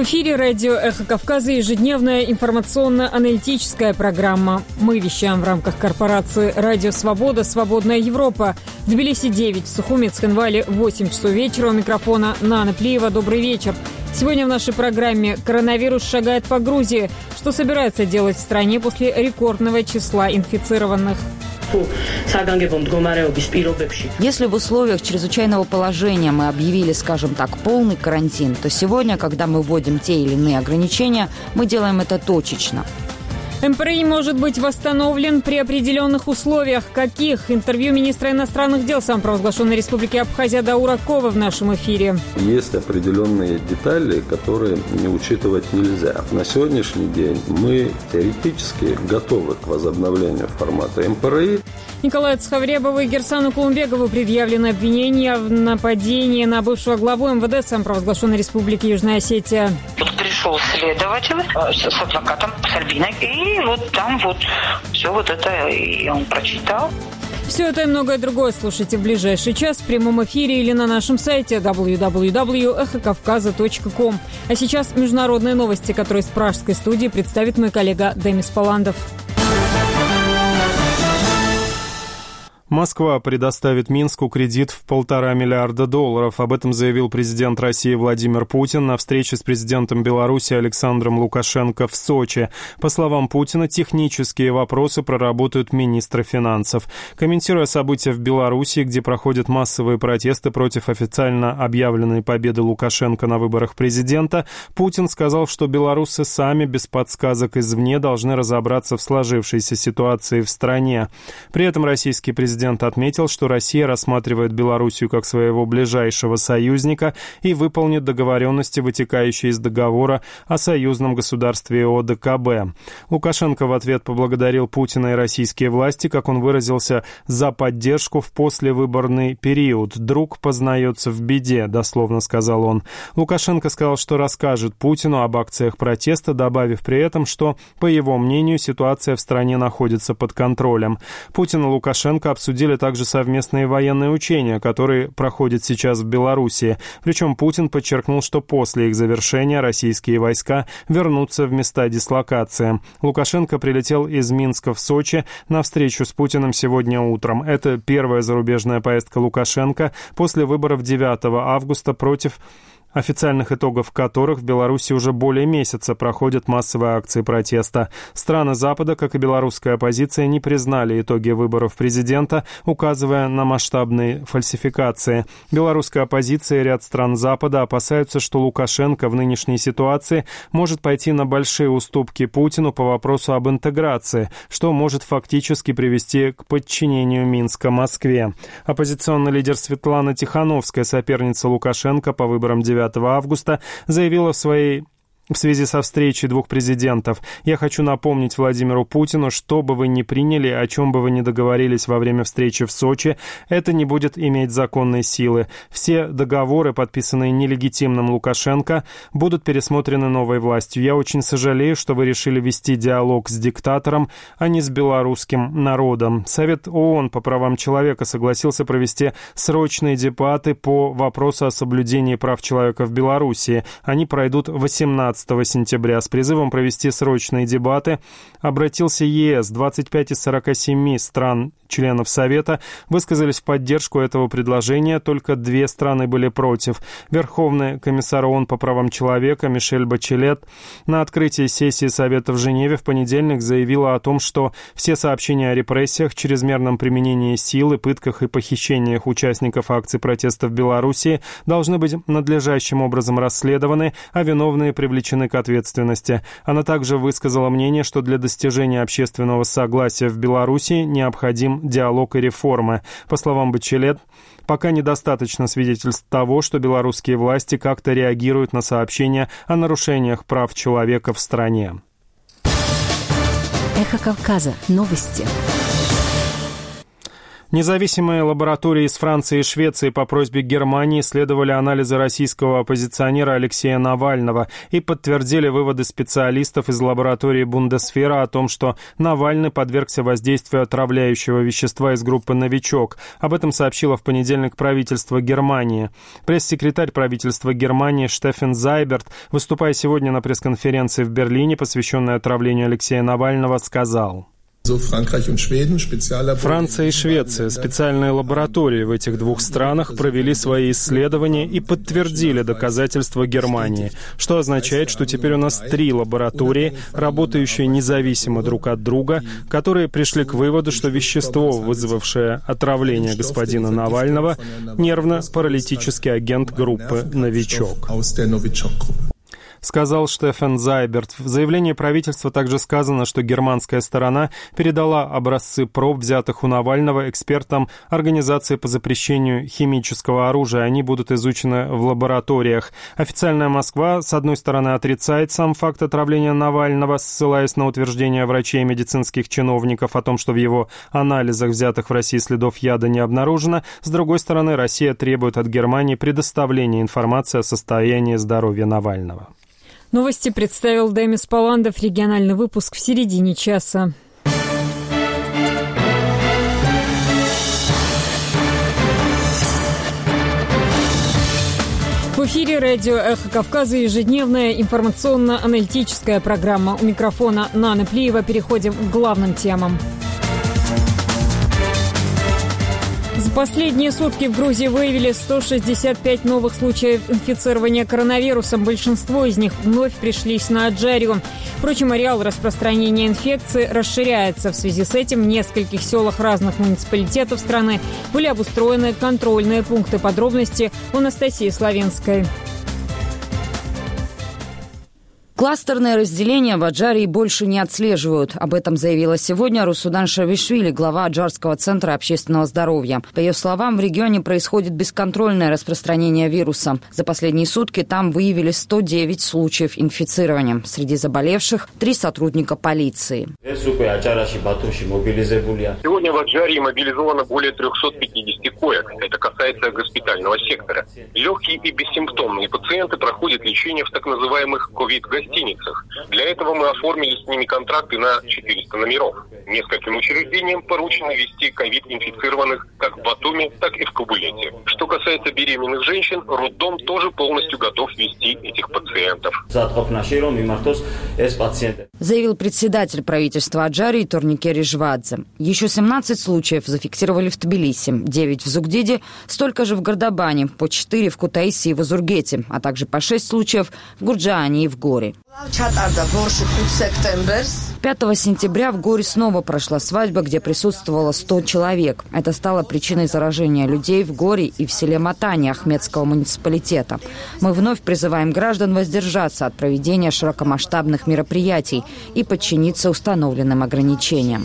В эфире радио «Эхо Кавказа» ежедневная информационно-аналитическая программа. Мы вещаем в рамках корпорации «Радио Свобода. Свободная Европа». В Тбилиси 9, в Сухуми, Цхинвале 8 часов вечера. У микрофона Нана Плиева. Добрый вечер. Сегодня в нашей программе коронавирус шагает по Грузии. Что собираются делать в стране после рекордного числа инфицированных? Если в условиях чрезвычайного положения мы объявили, скажем так, полный карантин, то сегодня, когда мы вводим те или иные ограничения, мы делаем это точечно. МПРИ может быть восстановлен при определенных условиях. Каких? Интервью министра иностранных дел самопровозглашенной Республики Абхазия Даура Кова в нашем эфире. Есть определенные детали, которые не учитывать нельзя. На сегодняшний день мы теоретически готовы к возобновлению формата МПРИ. Николаю Цхавребову и Герсану Кулумбекову предъявлены обвинения в нападении на бывшего главу МВД самопровозглашенной Республики Южная Осетия. Пришел следователь с адвокатом Сальвиной, и вот там вот все вот это и он прочитал. Все это и многое другое слушайте в ближайший час в прямом эфире или на нашем сайте www.эхокавказа.ком. А сейчас международные новости, которые из пражской студии представит мой коллега Демис Паландов. Москва предоставит Минску кредит в $1,5 миллиарда. Об этом заявил президент России Владимир Путин на встрече с президентом Беларуси Александром Лукашенко в Сочи. По словам Путина, технические вопросы проработают министры финансов. Комментируя события в Беларуси, где проходят массовые протесты против официально объявленной победы Лукашенко на выборах президента, Путин сказал, что белорусы сами без подсказок извне должны разобраться в сложившейся ситуации в стране. При этом российский президент отметил, что Россия рассматривает Белоруссию как своего ближайшего союзника и выполнит договоренности, вытекающие из договора о союзном государстве ОДКБ. Лукашенко в ответ поблагодарил Путина и российские власти, как он выразился, за поддержку в послевыборный период. «Друг познается в беде», дословно сказал он. Лукашенко сказал, что расскажет Путину об акциях протеста, добавив при этом, что, по его мнению, ситуация в стране находится под контролем. Путин и Лукашенко обсудили также совместные военные учения, которые проходят сейчас в Белоруссии. Причем Путин подчеркнул, что после их завершения российские войска вернутся в места дислокации. Лукашенко прилетел из Минска в Сочи на встречу с Путиным сегодня утром. Это первая зарубежная поездка Лукашенко после выборов 9 августа, против официальных итогов которых в Беларуси уже более месяца проходят массовые акции протеста. Страны Запада, как и белорусская оппозиция, не признали итоги выборов президента, указывая на масштабные фальсификации. Белорусская оппозиция и ряд стран Запада опасаются, что Лукашенко в нынешней ситуации может пойти на большие уступки Путину по вопросу об интеграции, что может фактически привести к подчинению Минска Москве. Оппозиционный лидер Светлана Тихановская, соперница Лукашенко по выборам 9 августа, заявила в связи со встречей двух президентов: «Я хочу напомнить Владимиру Путину, что бы вы ни приняли, о чем бы вы ни договорились во время встречи в Сочи, это не будет иметь законной силы. Все договоры, подписанные нелегитимным Лукашенко, будут пересмотрены новой властью. Я очень сожалею, что вы решили вести диалог с диктатором, а не с белорусским народом». Совет ООН по правам человека согласился провести срочные дебаты по вопросу о соблюдении прав человека в Белоруссии. Они пройдут 18 сентября. С призывом провести срочные дебаты обратился ЕС. 25 из 47 стран членов Совета высказались в поддержку этого предложения, только 2 страны были против. Верховный комиссар ООН по правам человека Мишель Бачелет на открытии сессии Совета в Женеве в понедельник заявила о том, что все сообщения о репрессиях, чрезмерном применении силы, пытках и похищениях участников акций протеста в Белоруссии должны быть надлежащим образом расследованы, а виновные привлечены к ответственности. Она также высказала мнение, что для достижения общественного согласия в Белоруссии необходим диалог и реформы. По словам Бачелет, пока недостаточно свидетельств того, что белорусские власти как-то реагируют на сообщения о нарушениях прав человека в стране. Эхо Кавказа. Новости. Независимые лаборатории из Франции и Швеции по просьбе Германии исследовали анализы российского оппозиционера Алексея Навального и подтвердили выводы специалистов из лаборатории Бундесвера о том, что Навальный подвергся воздействию отравляющего вещества из группы «Новичок». Об этом сообщило в понедельник правительство Германии. Пресс-секретарь правительства Германии Штефан Зайберт, выступая сегодня на пресс-конференции в Берлине, посвященной отравлению Алексея Навального, сказал: Франция и Швеция, специальные лаборатории в этих двух странах провели свои исследования и подтвердили доказательства Германии, что означает, что теперь у нас 3 лаборатории, работающие независимо друг от друга, которые пришли к выводу, что вещество, вызвавшее отравление господина Навального, нервно-паралитический агент группы «Новичок», сказал Штефан Зайберт. В заявлении правительства также сказано, что германская сторона передала образцы проб, взятых у Навального, экспертам Организации по запрещению химического оружия. Они будут изучены в лабораториях. Официальная Москва, с одной стороны, отрицает сам факт отравления Навального, ссылаясь на утверждения врачей и медицинских чиновников о том, что в его анализах, взятых в России, следов яда не обнаружено. С другой стороны, Россия требует от Германии предоставления информации о состоянии здоровья Навального. Новости представил Демис Паландов. Региональный выпуск в середине часа. В эфире радио «Эхо Кавказа», ежедневная информационно-аналитическая программа. У микрофона Нана Плиева. Переходим к главным темам. За последние сутки в Грузии выявили 165 новых случаев инфицирования коронавирусом. Большинство из них вновь пришлись на Аджарию. Впрочем, ареал распространения инфекции расширяется. В связи с этим в нескольких селах разных муниципалитетов страны были обустроены контрольные пункты. Подробности у Анастасии Славенской. Кластерное разделение в Аджарии больше не отслеживают. Об этом заявила сегодня Русудан Шавишвили, глава Аджарского центра общественного здоровья. По ее словам, в регионе происходит бесконтрольное распространение вируса. За последние сутки там выявили 109 случаев инфицирования. Среди заболевших 3 сотрудника полиции. Сегодня в Аджарии мобилизовано более 350 коек. Это касается госпитального сектора. Легкие и бессимптомные пациенты проходят лечение в так называемых ковид-гостиницах. Для этого мы оформили с ними контракты на 400 номеров. Нескольким учреждениям поручено вести ковид-инфицированных как в Батуми, так и в Кабулете. Что касается беременных женщин, роддом тоже полностью готов вести этих пациентов. Заявил председатель правительства Аджарии Турникери Жвадзе. Еще 17 случаев зафиксировали в Тбилиси, 9 в Зугдиде, столько же в Гордобане, по 4 в Кутаиси и в Азургете, а также по 6 случаев в Гурджаане и в Горе. 5 сентября в Горе снова прошла свадьба, где присутствовало 100 человек. Это стало причиной заражения людей в Горе и в селе Матани Ахмедского муниципалитета. Мы вновь призываем граждан воздержаться от проведения широкомасштабных мероприятий и подчиниться установленным ограничениям,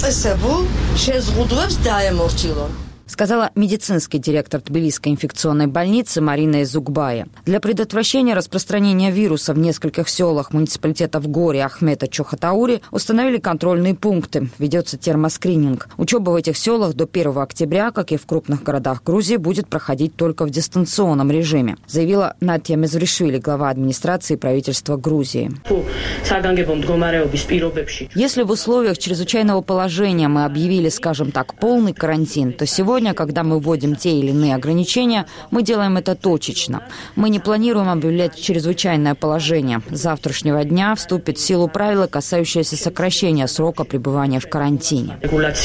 сказала медицинский директор Тбилисской инфекционной больницы Марина Изугбая. Для предотвращения распространения вируса в нескольких селах муниципалитета в Горе, Ахмета, Чохотаури установили контрольные пункты. Ведется термоскрининг. Учеба в этих селах до 1 октября, как и в крупных городах Грузии, будет проходить только в дистанционном режиме, заявила Натья Мезришвили, глава администрации правительства Грузии. Если в условиях чрезвычайного положения мы объявили, скажем так, полный карантин, то сегодня, когда мы вводим те или иные ограничения, мы делаем это точечно. Мы не планируем объявлять чрезвычайное положение. С завтрашнего дня вступит в силу правила, касающиеся сокращения срока пребывания в карантине.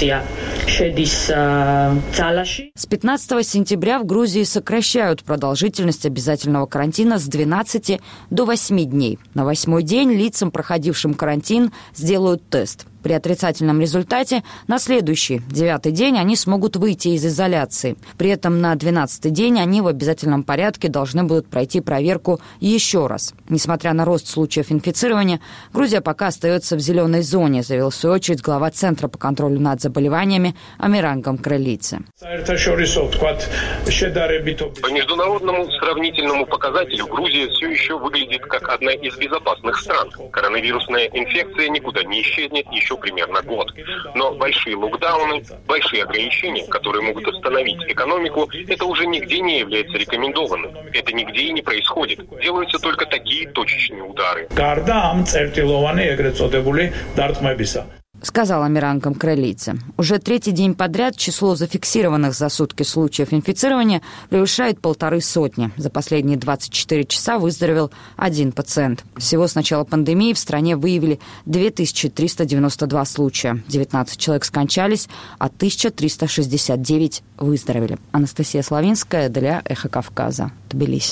С 15 сентября в Грузии сокращают продолжительность обязательного карантина с 12 до 8 дней. На 8-й день лицам, проходившим карантин, сделают тест. При отрицательном результате на следующий, 9-й день, они смогут выйти из изоляции. При этом на 12-й день они в обязательном порядке должны будут пройти проверку еще раз. Несмотря на рост случаев инфицирования, Грузия пока остается в зеленой зоне, заявил в свою очередь глава Центра по контролю над заболеваниями Амирангом Крылице. По международному сравнительному показателю Грузия все еще выглядит как одна из безопасных стран. Коронавирусная инфекция никуда не исчезнет еще например, на год. Но большие локдауны, большие ограничения, которые могут остановить экономику, это уже нигде не является рекомендованным. Это нигде и не происходит. Делаются только такие точечные удары. Сказала Миранком Кралица. Уже третий день подряд число зафиксированных за сутки случаев инфицирования превышает 150. За последние 24 часа выздоровел 1 пациент. Всего с начала пандемии в стране выявили 2392 случая. 19 человек скончались, а 1369 выздоровели. Анастасия Славинская для «Эхо Кавказа», Тбилиси.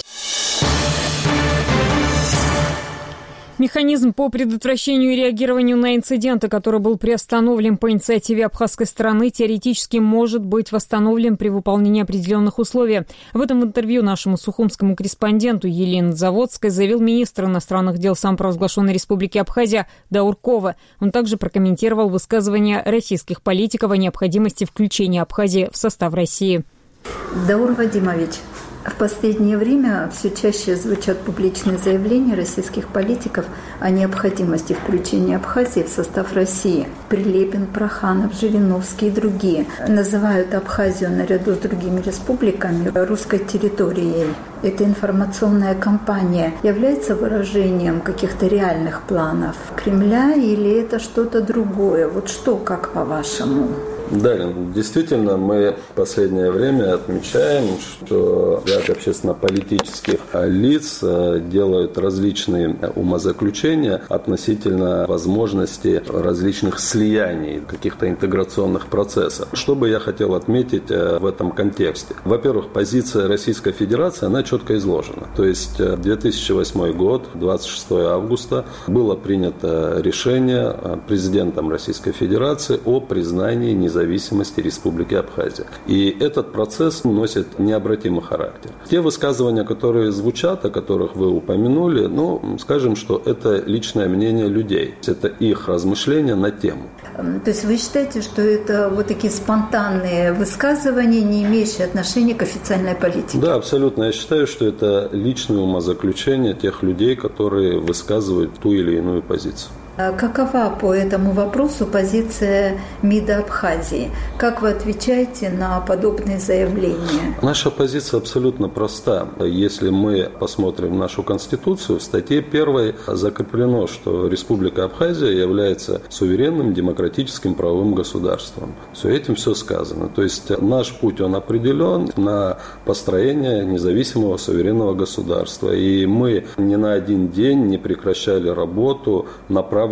Механизм по предотвращению и реагированию на инциденты, который был приостановлен по инициативе абхазской стороны, теоретически может быть восстановлен при выполнении определенных условий. В этом интервью нашему сухумскому корреспонденту Елене Заводской заявил министр иностранных дел самопровозглашенной республики Абхазия Даур Кова. Он также прокомментировал высказывания российских политиков о необходимости включения Абхазии в состав России. Даур Вадимович, в последнее время все чаще звучат публичные заявления российских политиков о необходимости включения Абхазии в состав России. Прилепин, Проханов, Жириновский и другие называют Абхазию наряду с другими республиками русской территорией. Эта информационная кампания является выражением каких-то реальных планов Кремля или это что-то другое? Вот что, как по-вашему? Да, действительно, мы в последнее время отмечаем, что ряд общественно-политических лиц делают различные умозаключения относительно возможности различных слияний, каких-то интеграционных процессов. Что бы я хотел отметить в этом контексте? Во-первых, позиция Российской Федерации, она четко изложена. То есть 2008 год, 26 августа, было принято решение президентом Российской Федерации о признании независимости Республики Абхазия. И этот процесс носит необратимый характер. Те высказывания, которые звучат, о которых вы упомянули, скажем, что это личное мнение людей. Это их размышления на тему. То есть вы считаете, что это вот такие спонтанные высказывания, не имеющие отношения к официальной политике? Да, абсолютно. Я считаю, что это личное умозаключение тех людей, которые высказывают ту или иную позицию. Какова по этому вопросу позиция МИДа Абхазии? Как вы отвечаете на подобные заявления? Наша позиция абсолютно проста. Если мы посмотрим нашу Конституцию, в статье 1 закреплено, что Республика Абхазия является суверенным демократическим правовым государством. Этим все сказано. То есть наш путь, он определен на построение независимого суверенного государства. И мы ни на один день не прекращали работу, направленную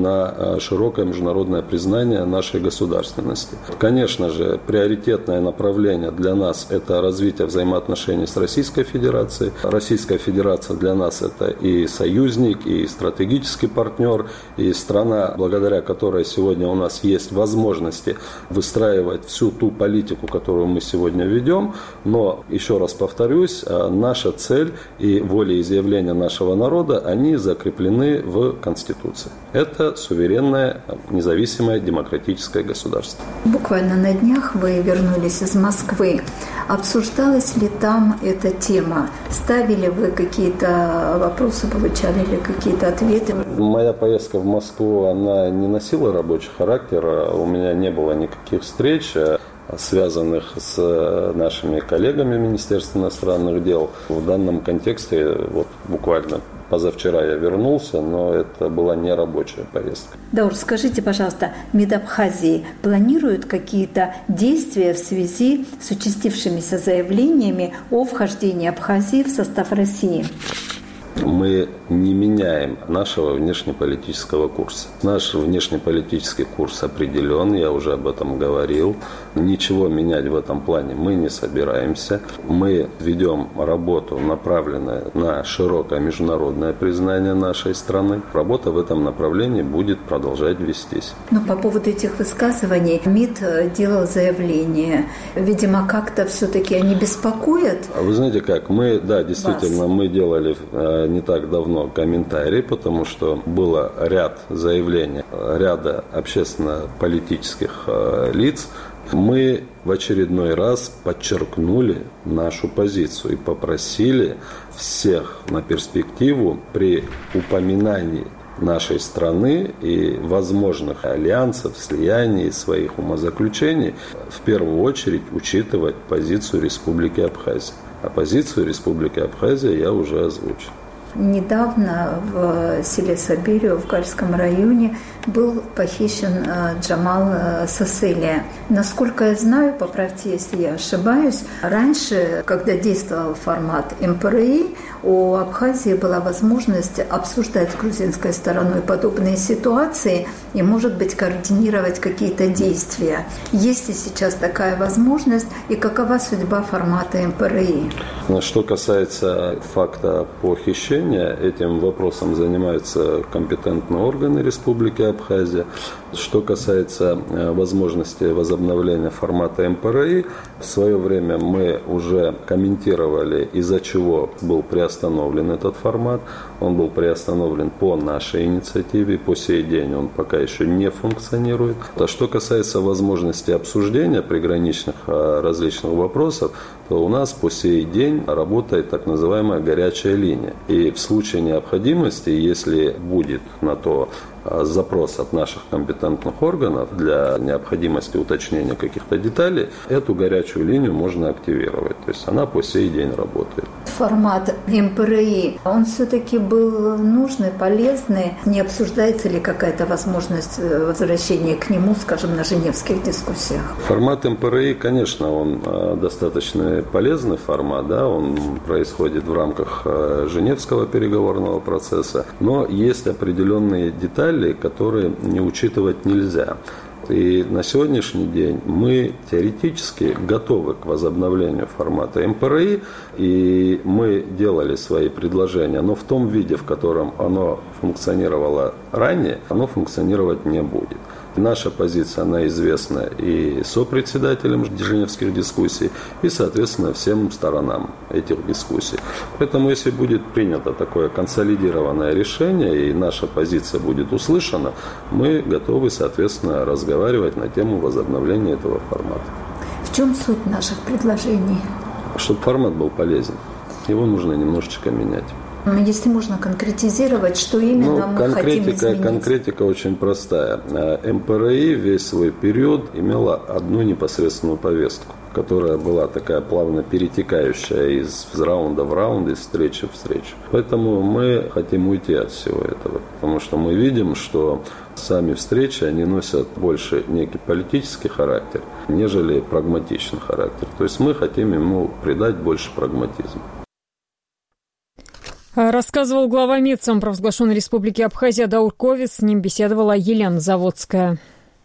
на широкое международное признание нашей государственности. Конечно же, приоритетное направление для нас – это развитие взаимоотношений с Российской Федерацией. Российская Федерация для нас – это и союзник, и стратегический партнер, и страна, благодаря которой сегодня у нас есть возможности выстраивать всю ту политику, которую мы сегодня ведем. Но, еще раз повторюсь, наша цель и волеизъявления нашего народа, они закреплены в Конституции. Это суверенное, независимое, демократическое государство. Буквально на днях вы вернулись из Москвы. Обсуждалась ли там эта тема? Ставили вы какие-то вопросы, получали ли какие-то ответы? Моя поездка в Москву, она не носила рабочий характер. У меня не было никаких встреч, связанных с нашими коллегами Министерства иностранных дел. В данном контексте, буквально позавчера я вернулся, но это была не рабочая поездка. Даур, скажите, пожалуйста, МИД Абхазии планирует какие-то действия в связи с участившимися заявлениями о вхождении Абхазии в состав России? Мы не меняем нашего внешнеполитического курса. Наш внешнеполитический курс определен, я уже об этом говорил. Ничего менять в этом плане мы не собираемся. Мы ведем работу, направленную на широкое международное признание нашей страны. Работа в этом направлении будет продолжать вестись. Но по поводу этих высказываний МИД делал заявление. Видимо, как-то все-таки они беспокоят? Вы знаете как, мы делали не так давно комментарий, потому что было ряд заявлений ряда общественно-политических лиц. Мы в очередной раз подчеркнули нашу позицию и попросили всех на перспективу при упоминании нашей страны и возможных альянсов, слияний, своих умозаключений, в первую очередь учитывать позицию Республики Абхазия. А позицию Республики Абхазия я уже озвучил. Недавно в селе Сабирио в Гальском районе был похищен Джамал Саселия. Насколько я знаю, поправьте, если я ошибаюсь, раньше, когда действовал формат МПРИ, у Абхазии была возможность обсуждать с грузинской стороной подобные ситуации и, может быть, координировать какие-то действия. Есть ли сейчас такая возможность и какова судьба формата МПРИ? Что касается факта похищения, этим вопросом занимаются компетентные органы Республики Абхазия. Что касается возможности возобновления формата МПРИ, в свое время мы уже комментировали, из-за чего был приостановлен этот формат. Он был приостановлен по нашей инициативе, по сей день он пока еще не функционирует. А что касается возможности обсуждения приграничных различных вопросов, то у нас по сей день работает так называемая горячая линия. И в случае необходимости, если будет на то запрос от наших компетентных органов для необходимости уточнения каких-то деталей, эту горячую линию можно активировать. То есть она по сей день работает. Формат МПРИ, он все-таки был нужный, полезный? Не обсуждается ли какая-то возможность возвращения к нему, скажем, на женевских дискуссиях? Формат МПРИ, конечно, он достаточно полезный формат, да, он происходит в рамках Женевского переговорного процесса, но есть определенные детали, которые не учитывать нельзя. И на сегодняшний день мы теоретически готовы к возобновлению формата МПРИ, и мы делали свои предложения, но в том виде, в котором оно функционировало ранее, оно функционировать не будет. Наша позиция, она известна и сопредседателям женевских дискуссий, и, соответственно, всем сторонам этих дискуссий. Поэтому, если будет принято такое консолидированное решение, и наша позиция будет услышана, мы готовы, соответственно, разговаривать на тему возобновления этого формата. В чем суть наших предложений? Чтобы формат был полезен. Его нужно немножечко менять. Если можно конкретизировать, что именно мы хотим изменить? Конкретика очень простая. МПРИ весь свой период имела одну непосредственную повестку, которая была такая плавно перетекающая из раунда в раунд, из встречи в встречу. Поэтому мы хотим уйти от всего этого, потому что мы видим, что сами встречи, они носят больше некий политический характер, нежели прагматичный характер. То есть мы хотим ему придать больше прагматизма. Рассказывал глава МИД самопровозглашенной Республики Абхазия Даур Ковец. С ним беседовала Елена Заводская.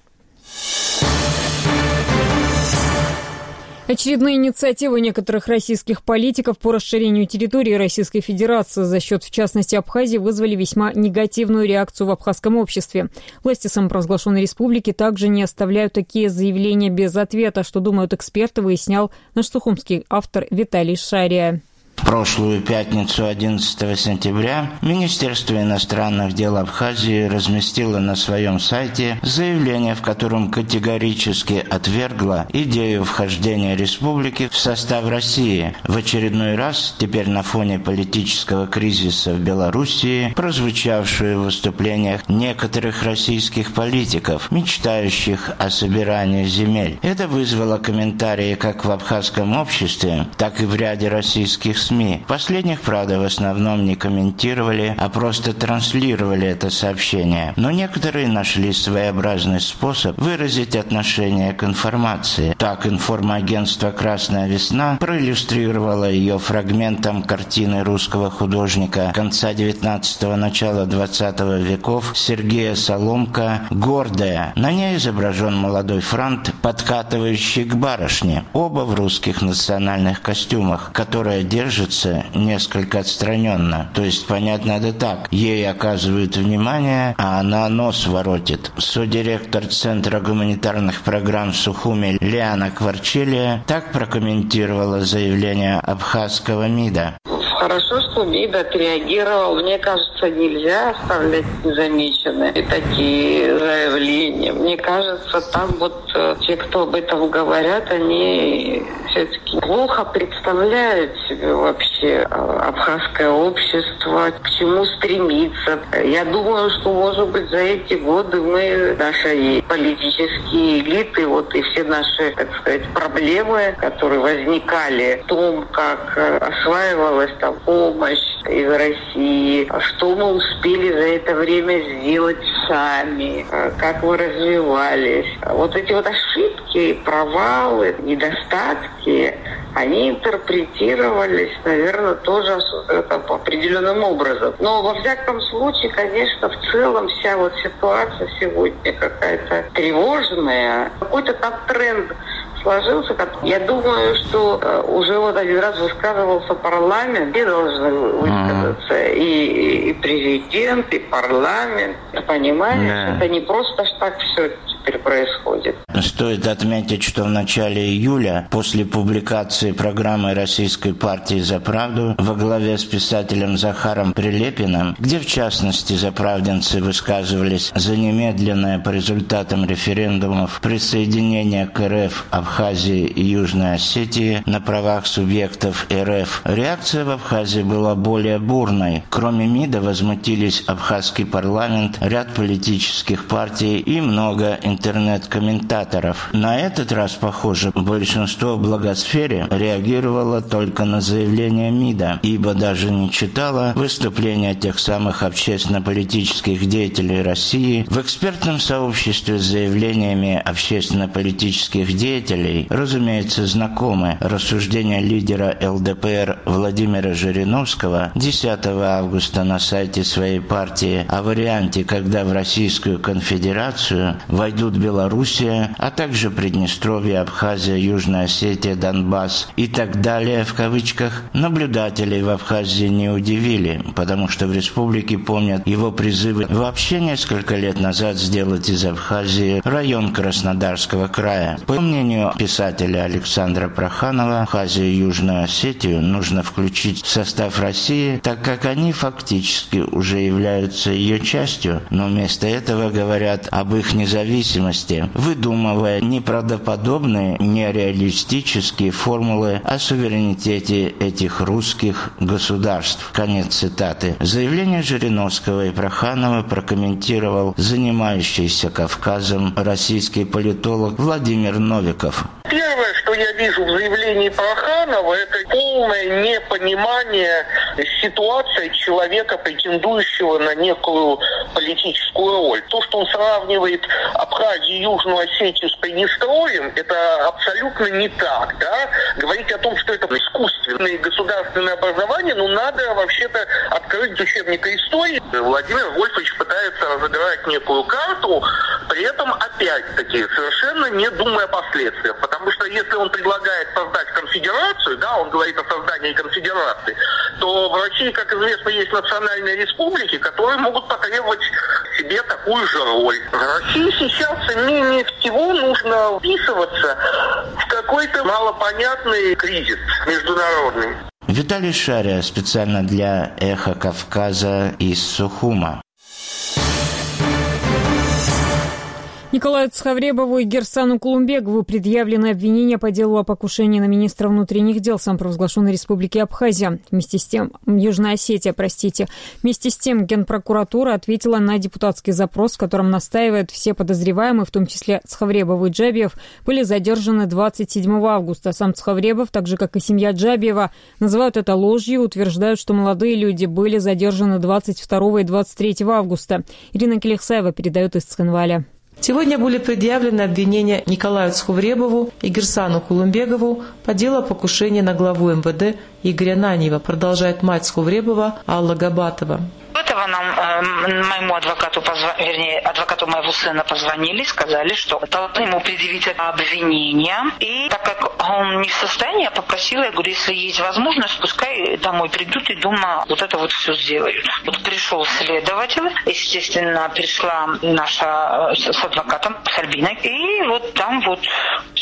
Очередные инициативы некоторых российских политиков по расширению территории Российской Федерации за счет, в частности, Абхазии вызвали весьма негативную реакцию в абхазском обществе. Власти самопровозглашенной республики также не оставляют такие заявления без ответа. Что думают эксперты, выяснял наш сухумский автор Виталий Шария. В прошлую пятницу, 11 сентября, Министерство иностранных дел Абхазии разместило на своем сайте заявление, в котором категорически отвергло идею вхождения республики в состав России. В очередной раз, теперь на фоне политического кризиса в Белоруссии, прозвучавшую в выступлениях некоторых российских политиков, мечтающих о собирании земель. Это вызвало комментарии как в абхазском обществе, так и в ряде российских СМИ. Последних, правда, в основном не комментировали, а просто транслировали это сообщение. Но некоторые нашли своеобразный способ выразить отношение к информации. Так, информагентство «Красная весна» проиллюстрировало ее фрагментом картины русского художника конца 19-го, начала 20 веков Сергея Соломка «Гордая». На ней изображен молодой франт, подкатывающий к барышне. Оба в русских национальных костюмах, которая держится несколько отстраненно. То есть понять надо так. Ей оказывают внимание, а она нос воротит. Содиректор Центра гуманитарных программ Сухуми Лиана Кварчелия так прокомментировала заявление абхазского МИДа. Хорошо, что МИД отреагировал. Мне кажется, нельзя оставлять незамеченными такие заявления. Мне кажется, там вот те, кто об этом говорят, они все-таки плохо представляют себе вообще абхазское общество, к чему стремится. Я думаю, что, может быть, за эти годы мы, наши политические элиты, вот и все наши, так сказать, проблемы, которые возникали в том, как осваивалась там помощь из России, что мы успели за это время сделать сами, как мы развивались. Вот эти вот ошибки, провалы, недостатки, они интерпретировались, наверное, тоже определенным образом. Но во всяком случае, конечно, в целом вся вот ситуация сегодня какая-то тревожная. Какой-то там тренд сложился. Я думаю, что уже вот один раз высказывался парламент, где должны высказаться и президент, и парламент. Понимаешь, это не просто так все теперь происходит. Стоит отметить, что в начале июля, после публикации программы Российской партии «За правду» во главе с писателем Захаром Прилепиным, где в частности заправдинцы высказывались за немедленное по результатам референдумов присоединение к РФ Абхазии и Южной Осетии на правах субъектов РФ, реакция в Абхазии была более бурной. Кроме МИДа возмутились абхазский парламент, ряд политических партий и много интернет-комментаторов. На этот раз, похоже, большинство в благосфере реагировало только на заявление МИДа, ибо даже не читало выступления тех самых общественно-политических деятелей России. В экспертном сообществе с заявлениями общественно-политических деятелей, разумеется, знакомы рассуждения лидера ЛДПР Владимира Жириновского 10 августа на сайте своей партии о варианте, когда в Российскую Конфедерацию войдут Белоруссия, а также Приднестровье, Абхазия, Южная Осетия, Донбасс и так далее, в кавычках, наблюдателей в Абхазии не удивили, потому что в республике помнят его призывы вообще несколько лет назад сделать из Абхазии район Краснодарского края. По мнению писателя Александра Проханова, Абхазию и Южную Осетию нужно включить в состав России, так как они фактически уже являются ее частью, но вместо этого говорят об их независимости, выдумывая неправдоподобные, нереалистические формулы о суверенитете этих русских государств. Конец цитаты. Заявление Жириновского и Проханова прокомментировал занимающийся Кавказом российский политолог Владимир Новиков. Первое, что я вижу в заявлении Проханова, это полное непонимание ситуации человека, претендующего на некую политическую роль. То, что он сравнивает Абхазию и Южную Осетию с Приднестровьем, это абсолютно не так. Да? Говорить о том, что это искусственное государственное образование, надо вообще-то открыть учебник истории. Владимир Вольфович пытается разыграть некую карту, при этом, опять-таки, совершенно не думая о последствиях. Потому что если он предлагает создать конфедерацию, он говорит о создании конфедерации, то в России, как известно, есть национальные республики, которые могут потребовать себе такую же роль. В России сейчас менее всего нужно вписываться в какой-то малопонятный кризис международный. Виталий Шария специально для «Эхо Кавказа» из Сухума. Николаю Цхавребову и Герсану Кулумбегову предъявлены обвинения по делу о покушении на министра внутренних дел самопровозглашенной республики Абхазия. Южная Осетия. Вместе с тем Генпрокуратура ответила на депутатский запрос, в котором настаивает, все подозреваемые, в том числе Цхавребов и Джабиев, были задержаны 27 августа. Сам Цхавребов, так же как и семья Джабиева, называют это ложью, утверждают, что молодые люди были задержаны 22 и 23 августа. Ирина Келихсаева передает из Цхинваля. Сегодня были предъявлены обвинения Николаю Цхавребову и Герсану Кулумбегову по делу о покушении на главу МВД Игоря Наньева, продолжает мать Цхавребова Алла Габатова. Этого моему адвокату, адвокату моего сына позвонили, сказали, что должны ему предъявить обвинение. И так как он не в состоянии, я попросила, я говорю, если есть возможность, пускай домой придут и дома вот это вот все сделают. Вот пришел следователь, естественно, пришла наша с адвокатом, с Альбиной, и вот там вот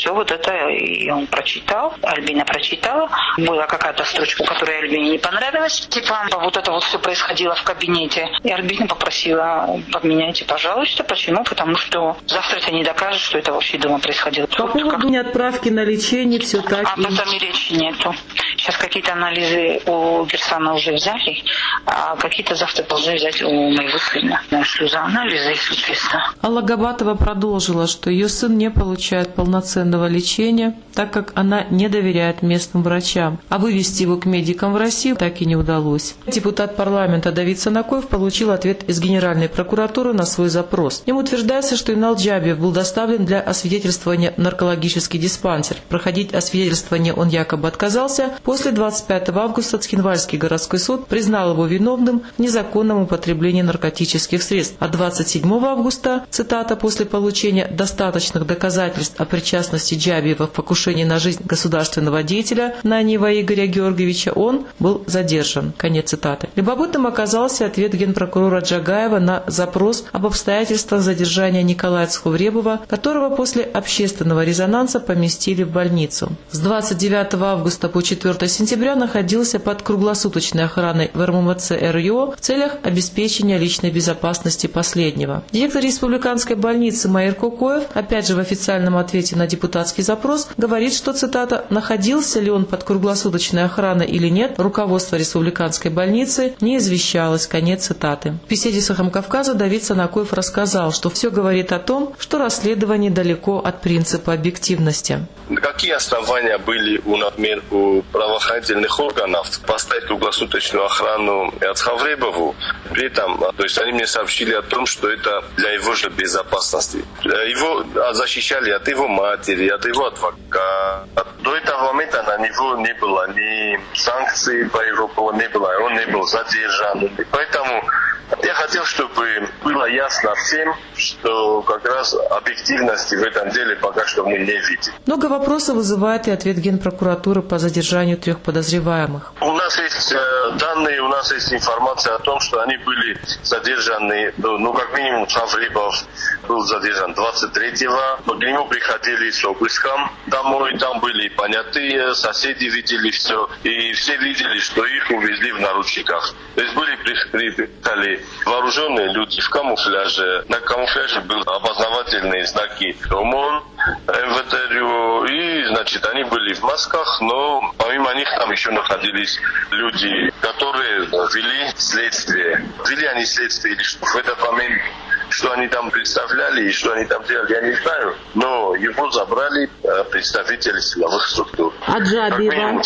все вот это и он прочитал, Альбина прочитала. Была какая-то строчка, которая Альбине не понравилась. Типа вот это вот все происходило в кабинете. И Альбина попросила: поменяйте, пожалуйста. Почему? Потому что завтра это не докажет, что это вообще дома происходило. По поводу неотправки на лечение все так. Об этом и речи нету. Сейчас какие-то анализы у Герсана уже взяли, а какие-то завтра должны взять у моего сына. Слезоанализы и, соответственно. Алла Габатова продолжила, что ее сын не получает полноценного лечения, так как она не доверяет местным врачам. А вывести его к медикам в Россию так и не удалось. Депутат парламента Давид Санакоев получил ответ из Генеральной прокуратуры на свой запрос. В нем утверждается, что Инал Джабиев был доставлен для освидетельствования в наркологический диспансер. Проходить освидетельствование он якобы отказался. После 25 августа Цхинвальский городской суд признал его виновным в незаконном употреблении наркотических средств. А 27 августа, цитата, после получения достаточных доказательств о причастности Джабиева в покушении на жизнь государственного деятеля Наниева Игоря Георгиевича, он был задержан. Конец цитаты. Любопытным оказался ответ генпрокурора Джагаева на запрос об обстоятельствах задержания Николая Цхувребова, которого после общественного резонанса поместили в больницу. С 29 августа по 4 сентября находился под круглосуточной охраной в РММЦ РЮ в целях обеспечения личной безопасности последнего. Директор республиканской больницы Маир Кокоев, опять же в официальном ответе на депутатский запрос, говорит, что, цитата, «находился ли он под круглосуточной охраной или нет, руководство республиканской больницы не извещалось». Конец цитаты. В беседе с «Эхом Кавказа» Давид Санакоев рассказал, что все говорит о том, что расследование далеко от принципа объективности. Какие основания были у правоохранительных органов поставить круглосуточную охрану Цхувребову? При этом, то есть они мне сообщили о том, что это для его же безопасности. Его защищали от его матери, от его адвоката. До этого момента на него не было ни санкций по его поводу, не было, он не был задержан. Поэтому я хотел, чтобы было ясно всем, что как раз объективности в этом деле пока что мы не видим. Много вопросов вызывает и ответ Генпрокуратуры по задержанию 3 подозреваемых. У нас есть данные, у нас есть информация о том, что они были задержаны, как минимум Цхувребов был задержан 23-го. К нему приходили с обыском домой, там были понятые, соседи видели все, и все видели, что их увезли в наручниках. То есть приехали вооруженные люди в камуфляже. На камуфляже были опознавательные знаки ОМОН, МВТ, и, значит, они были в масках, но помимо них там еще находились люди, которые вели следствие. Вели они следствие или что в этот момент, что они там представляли и что они там делали, я не знаю. Но его забрали представители силовых структур. А Джабиева?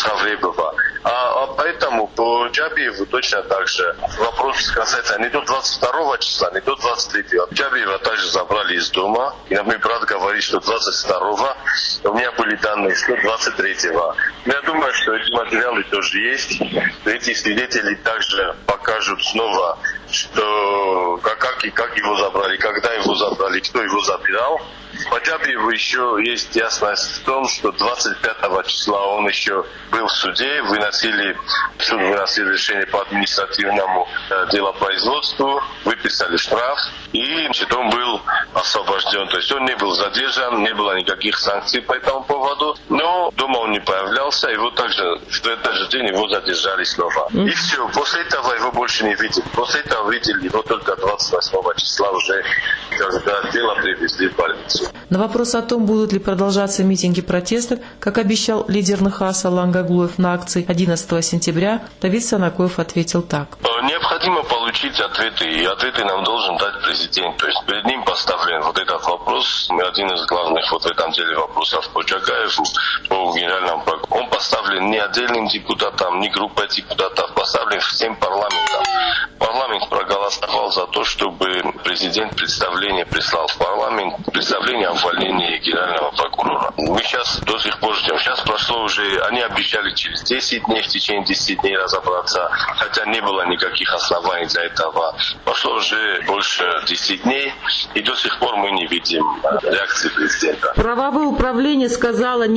А поэтому по Джабиеву точно так же. Вопрос касается не до 22 числа, не до 23-го. Джабиева также забрали из дома. И мой брат говорит, что 22-го. У меня были данные, что 23-го. Я думаю, что эти материалы тоже есть. Эти свидетели также покажут снова, что как его забрали, когда его забрали, кто его забирал. По Джабиеву еще есть ясность в том, что 25 числа он еще был в суде, суд выносил решение по административному делопроизводству, выписали штраф, и он был освобожден. То есть он не был задержан, не было никаких санкций по этому поводу, но дома он не появлялся, его также в этот же день его задержали снова. И все, после этого его больше не видели. После этого видели его только 28 числа уже, когда дело привезли в больницу. На вопрос о том, будут ли продолжаться митинги протестов, как обещал лидер НХАС Алан Гаглуев на акции 11 сентября, Давид Санакоев ответил так. Необходимо получить ответы, и ответы нам должен дать президент. То есть перед ним поставлен вот этот вопрос, один из главных вот в этом деле вопросов по Джагаеву, по генеральному прокурору. Он поставлен не отдельным депутатам, не группой депутатов, поставлен всем парламентом. Парламент проголосовал за то, чтобы президент представление прислал в парламент, представление о увольнении генерального прокурора. Мы сейчас до сих пор ждем. Сейчас прошло уже, они обещали через 10 дней, в течение 10 дней разобраться, хотя не было никаких оснований для этого. Прошло уже больше 10 дней, и до сих пор мы не видим реакции президента. Правовое управление сказало не позднее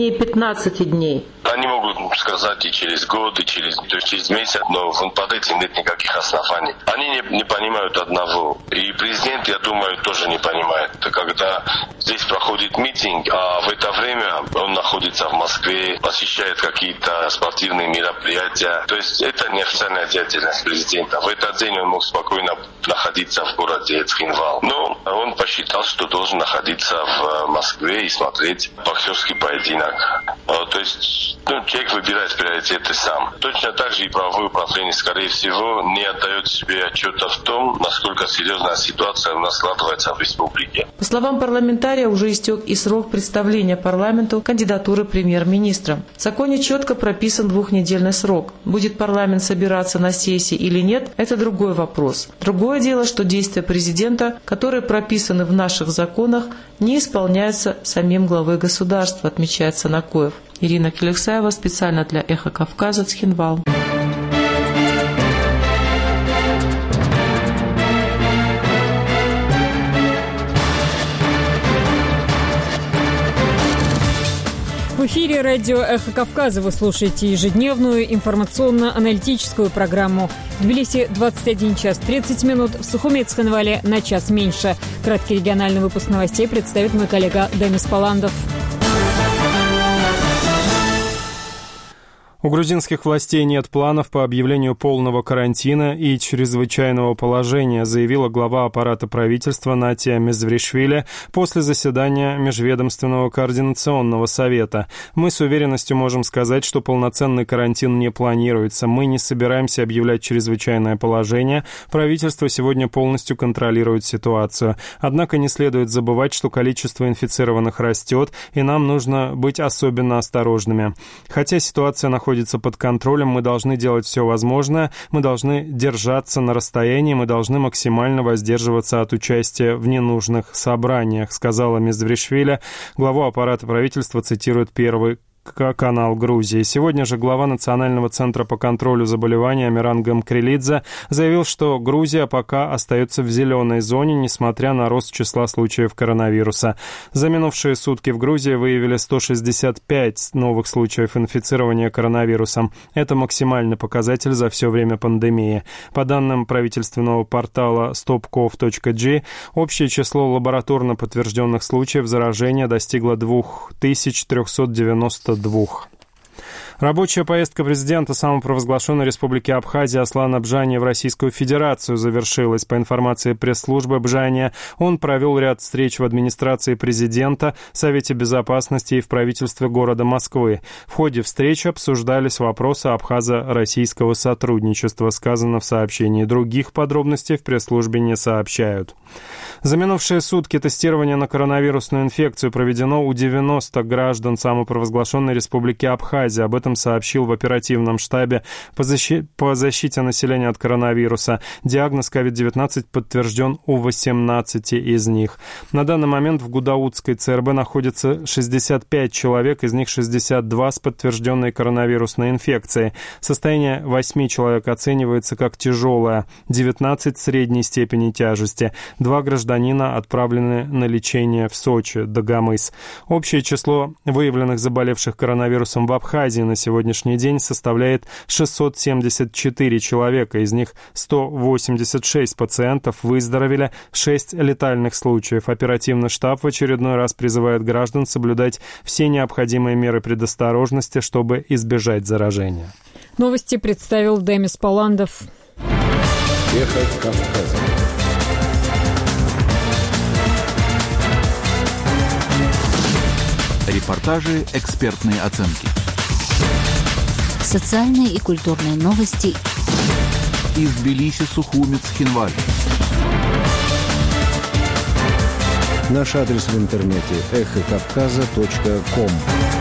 течение 15 дней. Они могут сказать и через год, и через месяц, но под этим нет никаких оснований. Они не понимают одного. И президент, я думаю, тоже не понимает. Когда здесь проходит митинг, а в это время он находится в Москве, посещает какие-то спортивные мероприятия. То есть это неофициальная деятельность президента. В этот день он мог спокойно находиться в городе Цхинвал. Но он посчитал, что должен находиться в Москве и смотреть боксерский поединок. То есть человек выбирает приоритеты сам. Точно так же и правовое управление, скорее всего, не отдает себе отчета в том, насколько серьезная ситуация у нас складывается в республике. По словам парламентария, уже истек и срок представления парламенту кандидатуры премьер-министра. В законе четко прописан 2-недельный срок. Будет парламент собираться на сессии или нет, это другой вопрос. Другое дело, что действия президента, которые прописаны в наших законах, не исполняются самим главой государства, отмечает Санакоев. Ирина Келексаева специально для «Эхо Кавказа», Цхинвал. В эфире радио «Эхо Кавказа» вы слушаете ежедневную информационно-аналитическую программу. В Тбилиси 21 час 30 минут, в Сухуми и Цхинвале на час меньше. Краткий региональный выпуск новостей представит мой коллега Демис Паландов. У грузинских властей нет планов по объявлению полного карантина и чрезвычайного положения, заявила глава аппарата правительства Натия Мезвришвили после заседания Межведомственного координационного совета. Мы с уверенностью можем сказать, что полноценный карантин не планируется. Мы не собираемся объявлять чрезвычайное положение. Правительство сегодня полностью контролирует ситуацию. Однако не следует забывать, что количество инфицированных растет, и нам нужно быть особенно осторожными. Хотя ситуация находится под контролем, мы должны делать все возможное, мы должны держаться на расстоянии, мы должны максимально воздерживаться от участия в ненужных собраниях, сказала Мезвришвили. Главу аппарата правительства цитирует Первый канал Грузии. Сегодня же глава Национального центра по контролю заболеваний Амиран Гамкрелидзе заявил, что Грузия пока остается в зеленой зоне, несмотря на рост числа случаев коронавируса. За минувшие сутки в Грузии выявили 165 новых случаев инфицирования коронавирусом. Это максимальный показатель за все время пандемии. По данным правительственного портала stopkov.g, общее число лабораторно подтвержденных случаев заражения достигло 2392. Рабочая поездка президента самопровозглашенной республики Абхазия Аслана Бжания в Российскую Федерацию завершилась. По информации пресс-службы Бжания, он провел ряд встреч в администрации президента, Совете Безопасности и в правительстве города Москвы. В ходе встречи обсуждались вопросы абхазо-российского сотрудничества, сказано в сообщении. Других подробностей в пресс-службе не сообщают. За минувшие сутки тестирование на коронавирусную инфекцию проведено у 90 граждан самопровозглашенной республики Абхазия. Об этом сообщил в оперативном штабе по защите населения от коронавируса. Диагноз COVID-19 подтвержден у 18 из них. На данный момент в Гудаутской ЦРБ находится 65 человек, из них 62 с подтвержденной коронавирусной инфекцией. Состояние 8 человек оценивается как тяжелое, 19 средней степени тяжести. 2 гражданина отправлены на лечение в Сочи, Дагомыс. Общее число выявленных заболевших коронавирусом в Абхазии на сегодняшний день составляет 674 человека. Из них 186 пациентов выздоровели, 6 летальных случаев. Оперативный штаб в очередной раз призывает граждан соблюдать все необходимые меры предосторожности, чтобы избежать заражения. Новости представил Демис Паландов. Эхо Кавказа. Репортажи, экспертные оценки. Социальные и культурные новости. Из Тбилиси, Сухуми, Цхинваль. Наш адрес в интернете эхокавказа.ком.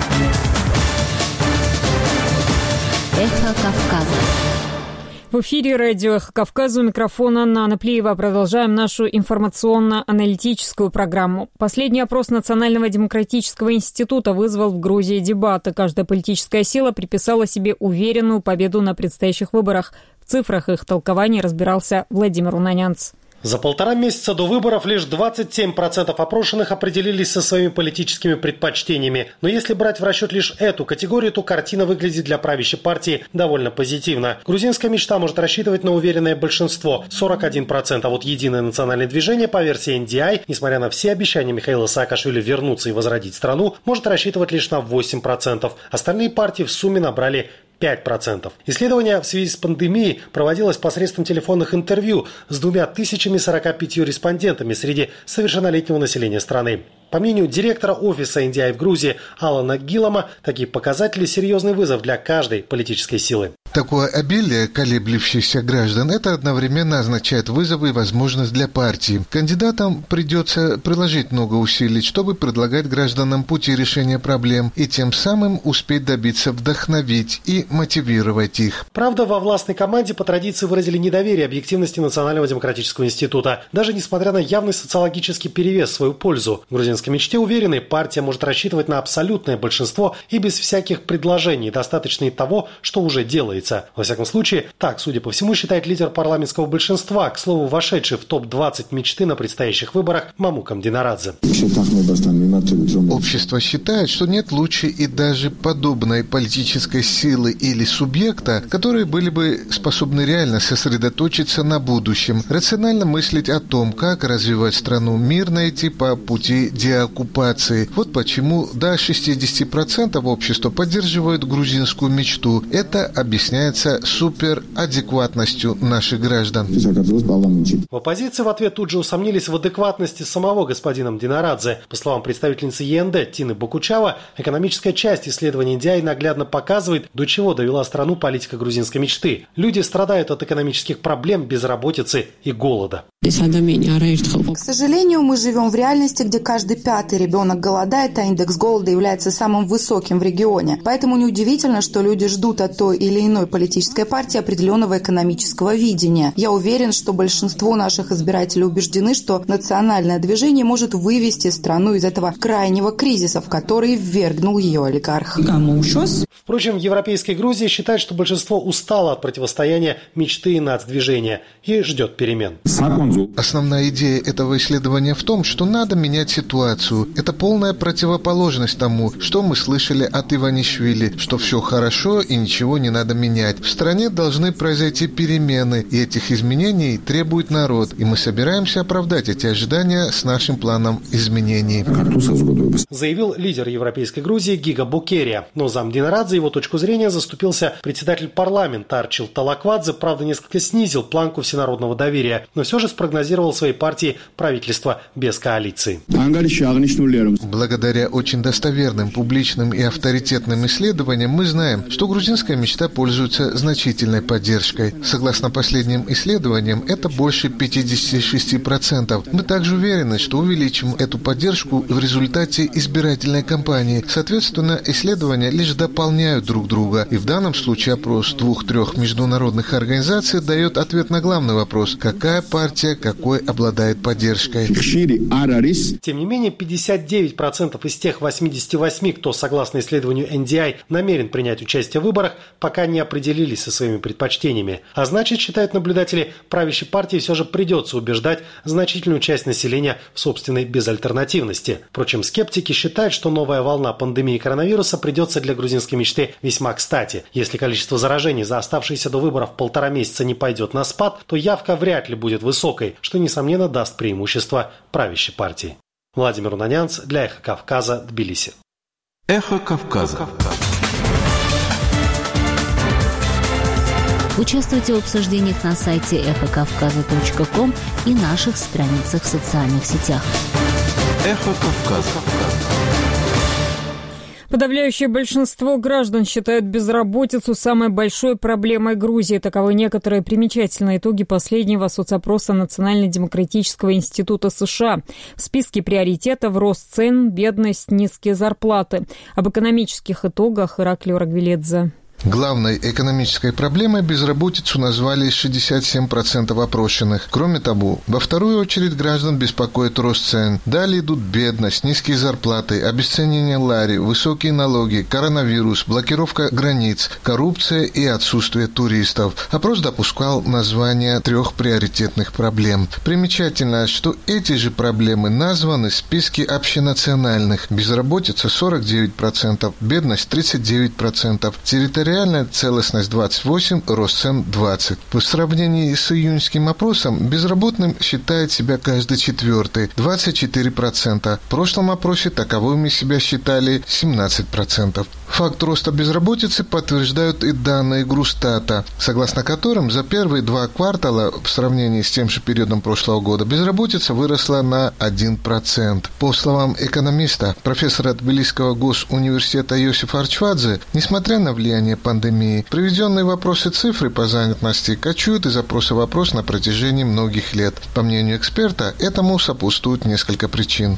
Эхо Кавказа. В эфире радио «Эхо Кавказа», у микрофона Анна Анаплиева. Продолжаем нашу информационно-аналитическую программу. Последний опрос Национального демократического института вызвал в Грузии дебаты. Каждая политическая сила приписала себе уверенную победу на предстоящих выборах. В цифрах их толкования разбирался Владимир Унанянц. За 1,5 месяца до выборов лишь 27% опрошенных определились со своими политическими предпочтениями. Но если брать в расчет лишь эту категорию, то картина выглядит для правящей партии довольно позитивно. Грузинская мечта может рассчитывать на уверенное большинство – 41%. А вот Единое национальное движение по версии NDI, несмотря на все обещания Михаила Саакашвили вернуться и возродить страну, может рассчитывать лишь на 8%. Остальные партии в сумме набрали 5%. Исследование в связи с пандемией проводилось посредством телефонных интервью с 2045 респондентами среди совершеннолетнего населения страны. По мнению директора офиса NDI в Грузии Алана Гиллама, такие показатели – серьезный вызов для каждой политической силы. Такое обилие колеблющихся граждан – это одновременно означает вызов и возможность для партии. Кандидатам придется приложить много усилий, чтобы предлагать гражданам пути решения проблем и тем самым успеть добиться вдохновить и мотивировать их. Правда, во властной команде по традиции выразили недоверие объективности Национального демократического института. Даже несмотря на явный социологический перевес в свою пользу. В грузинской мечте уверены, партия может рассчитывать на абсолютное большинство и без всяких предложений, достаточно и того, что уже делается. Во всяком случае, так, судя по всему, считает лидер парламентского большинства, к слову, вошедший в топ-20 мечты на предстоящих выборах Мамукам Динарадзе. Общество считает, что нет лучше и даже подобной политической силы или субъекта, которые были бы способны реально сосредоточиться на будущем, рационально мыслить о том, как развивать страну, мирно идти по пути деоккупации. Вот почему до 60% общества поддерживают грузинскую мечту. Это объясняется суперадекватностью наших граждан. В оппозиции в ответ тут же усомнились в адекватности самого господина Динарадзе. По словам представительницы ЕНД Тины Бокучава, экономическая часть исследования NDI наглядно показывает, до чего довела страну политика грузинской мечты. Люди страдают от экономических проблем, безработицы и голода. К сожалению, мы живем в реальности, где каждый 5-й ребенок голодает, а индекс голода является самым высоким в регионе. Поэтому неудивительно, что люди ждут от той или иной политической партии определенного экономического видения. Я уверен, что большинство наших избирателей убеждены, что национальное движение может вывести страну из этого крайнего кризиса, в который ввергнул ее олигарх. Впрочем, в Европейской Грузии считают, что большинство устало от противостояния мечты и нацдвижения и ждет перемен. Основная идея этого исследования в том, что надо менять ситуацию. Это полная противоположность тому, что мы слышали от Иванишвили, что все хорошо и ничего не надо менять. В стране должны произойти перемены, и этих изменений требует народ. И мы собираемся оправдать эти ожидания с нашим планом изменений. Заявил лидер Европейской Грузии Гига Букерия. Но зам Динарадзе его точку зрения заступился председатель парламента Арчил Талаквадзе, правда, несколько снизил планку всенародного доверия, но все же спрогнозировал своей партии правительство без коалиции. Благодаря очень достоверным, публичным и авторитетным исследованиям мы знаем, что грузинская мечта пользуется значительной поддержкой. Согласно последним исследованиям, это больше 56%. Мы также уверены, что увеличим эту поддержку в результате избирательной кампании. Соответственно, исследования лишь дополняют друг друга. И в данном случае опрос 2-3 международных организаций дает ответ на главный вопрос: какая партия какой обладает поддержкой. Тем не менее, 59% из тех 88, кто, согласно исследованию NDI, намерен принять участие в выборах, пока не определились со своими предпочтениями. А значит, считают наблюдатели, правящей партии все же придется убеждать значительную часть населения в собственной безальтернативности. Впрочем, скептики считают, что новая волна пандемии коронавируса придется для грузинской мечты весьма кстати. Если количество заражений за оставшиеся до выборов 1,5 месяца не пойдет на спад, то явка вряд ли будет высокой, что, несомненно, даст преимущество правящей партии. Владимир Унанянц для «Эхо Кавказа», Тбилиси. «Эхо Кавказа». Участвуйте в обсуждениях на сайте эхокавказа.ком и наших страницах в социальных сетях. «Эхо Кавказа». Подавляющее большинство граждан считают безработицу самой большой проблемой Грузии. Таковы некоторые примечательные итоги последнего соцопроса Национально-демократического института США. В списке приоритетов рост цен, бедность, низкие зарплаты. Об экономических итогах Ираклий Рагвиледзе. Главной экономической проблемой безработицу назвали 67% опрошенных. Кроме того, во вторую очередь граждан беспокоит рост цен. Далее идут бедность, низкие зарплаты, обесценение лари, высокие налоги, коронавирус, блокировка границ, коррупция и отсутствие туристов. Опрос допускал название 3 приоритетных проблем. Примечательно, что эти же проблемы названы в списке общенациональных. Безработица 49%, бедность 39%, территориальная целостность 28%, рост цен 20%. В сравнении с июньским опросом безработным считает себя каждый 4-й, 24%. В прошлом опросе таковыми себя считали 17%. Факт роста безработицы подтверждают и данные Грустата, согласно которым за первые 2 квартала в сравнении с тем же периодом прошлого года безработица выросла на 1%. По словам экономиста, профессора Тбилисского госуниверситета Йосифа Арчвадзе, несмотря на влияние пандемии, приведенные вопросы цифры по занятости кочуют из опроса в опрос на протяжении многих лет. По мнению эксперта, этому сопутствует несколько причин.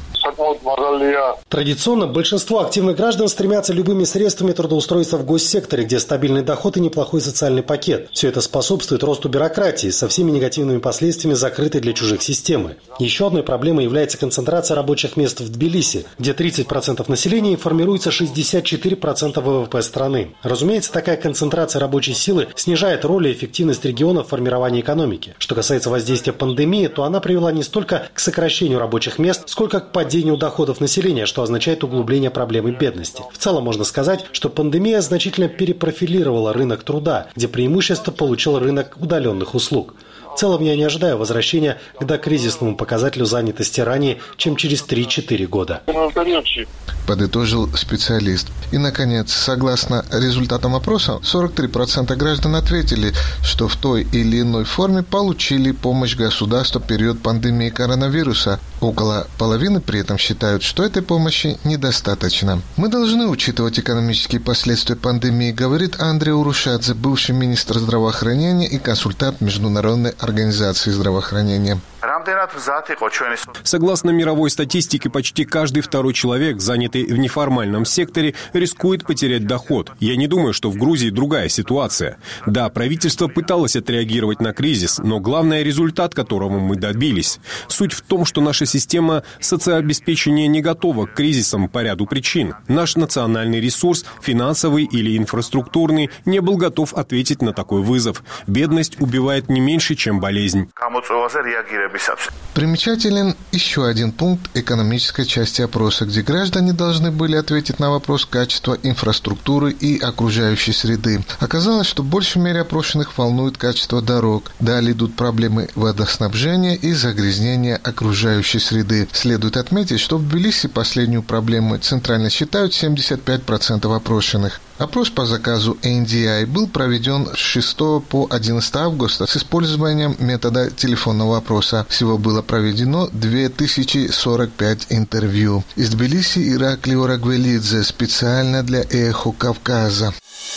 Традиционно большинство активных граждан стремятся любыми средствами трудоустроиться в госсекторе, где стабильный доход и неплохой социальный пакет. Все это способствует росту бюрократии со всеми негативными последствиями закрытой для чужих системы. Еще одной проблемой является концентрация рабочих мест в Тбилиси, где 30% населения формируется 64% ВВП страны. Разумеется, такая концентрация рабочей силы снижает роль и эффективность региона в формировании экономики. Что касается воздействия пандемии, то она привела не столько к сокращению рабочих мест, сколько к падению доходов населения, что означает углубление проблемы бедности. В целом можно сказать, что пандемия значительно перепрофилировала рынок труда, где преимущество получил рынок удаленных услуг. В целом я не ожидаю возвращения к докризисному показателю занятости ранее, чем через 3-4 года. Подытожил специалист. И, наконец, согласно результатам опроса, 43% граждан ответили, что в той или иной форме получили помощь государства в период пандемии коронавируса. Около половины при этом считают, что этой помощи недостаточно. Мы должны учитывать экономические последствия пандемии, говорит Андрей Урушадзе, бывший министр здравоохранения и консультант Международной организации здравоохранения. Согласно мировой статистике, почти каждый второй человек, занятый в неформальном секторе, рискует потерять доход. Я не думаю, что в Грузии другая ситуация. Да, правительство пыталось отреагировать на кризис, но главный результат, которого мы добились. Суть в том, что наша система соцобеспечения не готова к кризисам по ряду причин. Наш национальный ресурс, финансовый или инфраструктурный, не был готов ответить на такой вызов. Бедность убивает не меньше, чем болезнь. Примечателен еще один пункт экономической части опроса, где граждане должны были ответить на вопрос качества инфраструктуры и окружающей среды. Оказалось, что в большей мере опрошенных волнует качество дорог. Далее идут проблемы водоснабжения и загрязнения окружающей среды. Следует отметить, что в Тбилиси последнюю проблему центрально считают 75% опрошенных. Опрос по заказу NDI был проведен с 6 по 11 августа с использованием метода телефонного опроса. Всего было проведено 2045 интервью. Из Тбилиси Ираклий Орагвелидзе специально для «Эхо Кавказа».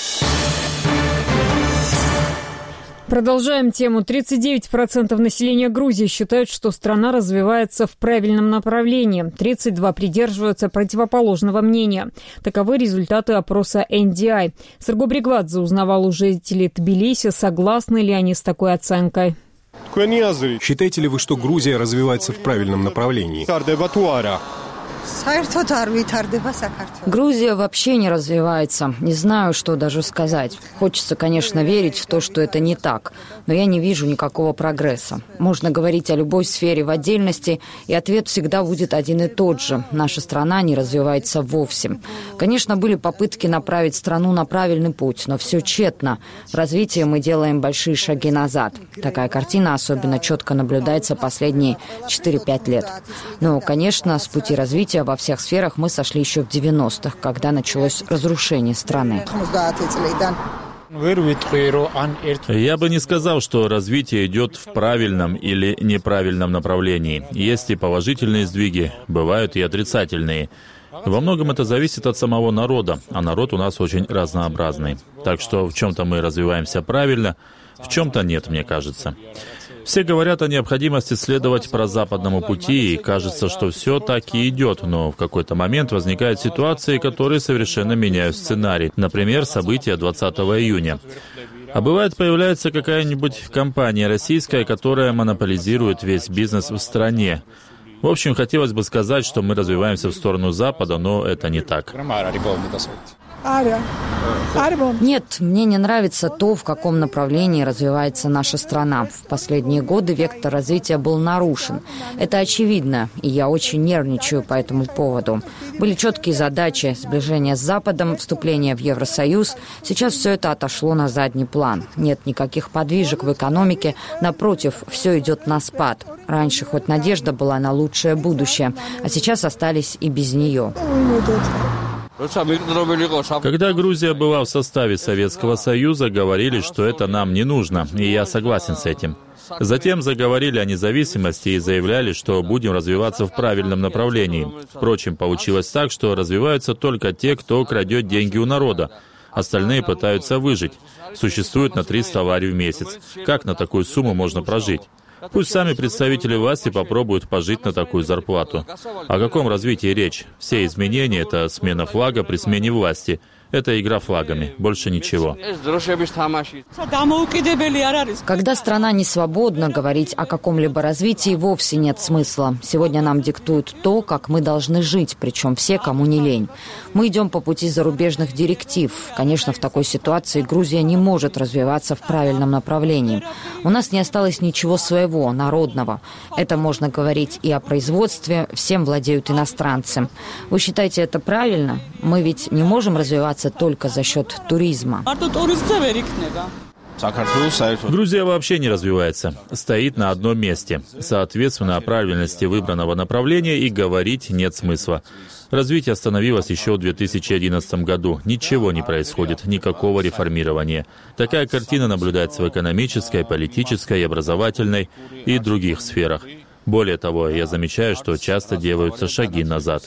Продолжаем тему. 39% населения Грузии считают, что страна развивается в правильном направлении. 32% придерживаются противоположного мнения. Таковы результаты опроса NDI. Серго Бригвадзе узнавал у жителей Тбилиси, согласны ли они с такой оценкой. Считаете ли вы, что Грузия развивается в правильном направлении? Грузия вообще не развивается. Не знаю, что даже сказать. Хочется, конечно, верить в то, что это не так, но я не вижу никакого прогресса. Можно говорить о любой сфере в отдельности, и ответ всегда будет один и тот же. Наша страна не развивается вовсе. Конечно, были попытки направить страну на правильный путь, но все тщетно. В развитии мы делаем большие шаги назад. Такая картина особенно четко наблюдается последние 4-5 лет. Но, конечно, с пути развития во всех сферах мы сошли еще в 90-х, когда началось разрушение страны. Я бы не сказал, что развитие идет в правильном или неправильном направлении. Есть и положительные сдвиги, бывают и отрицательные. Во многом это зависит от самого народа, а народ у нас очень разнообразный. Так что в чем-то мы развиваемся правильно, в чем-то нет, мне кажется. Все говорят о необходимости следовать прозападному пути, и кажется, что все так и идет, но в какой-то момент возникают ситуации, которые совершенно меняют сценарий. Например, события 20 июня. А бывает, появляется какая-нибудь компания российская, которая монополизирует весь бизнес в стране. В общем, хотелось бы сказать, что мы развиваемся в сторону Запада, но это не так. Нет, мне не нравится то, в каком направлении развивается наша страна. В последние годы вектор развития был нарушен. Это очевидно, и я очень нервничаю по этому поводу. Были четкие задачи: сближение с Западом, вступление в Евросоюз. Сейчас все это отошло на задний план. Нет никаких подвижек в экономике. Напротив, все идет на спад. Раньше хоть надежда была на лучшее будущее, а сейчас остались и без нее. Когда Грузия была в составе Советского Союза, говорили, что это нам не нужно, и я согласен с этим. Затем заговорили о независимости и заявляли, что будем развиваться в правильном направлении. Впрочем, получилось так, что развиваются только те, кто крадет деньги у народа. Остальные пытаются выжить. Существует на 300 лари в месяц. Как на такую сумму можно прожить? Пусть сами представители власти попробуют пожить на такую зарплату. О каком развитии речь? Все изменения — это смена флага при смене власти. Это игра флагами, больше ничего. Когда страна не свободна, говорить о каком-либо развитии вовсе нет смысла. Сегодня нам диктуют то, как мы должны жить, причем все, кому не лень. Мы идем по пути зарубежных директив. Конечно, в такой ситуации Грузия не может развиваться в правильном направлении. У нас не осталось ничего своего, народного. Это можно говорить и о производстве, всем владеют иностранцы. Вы считаете это правильно? Мы ведь не можем развиваться только за счет туризма. Грузия вообще не развивается, стоит на одном месте. Соответственно, о правильности выбранного направления и говорить нет смысла. Развитие остановилось еще в 2011 году. Ничего не происходит, никакого реформирования. Такая картина наблюдается в экономической, политической, образовательной и других сферах. Более того, я замечаю, что часто делаются шаги назад.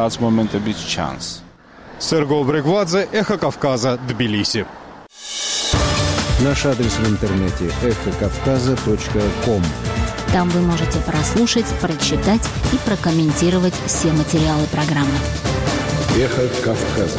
Серго Брегвадзе, Эхо Кавказа, Тбилиси. Наш адрес в интернете эхокавказа.ком. Там вы можете прослушать, прочитать и прокомментировать все материалы программы. Эхо Кавказа.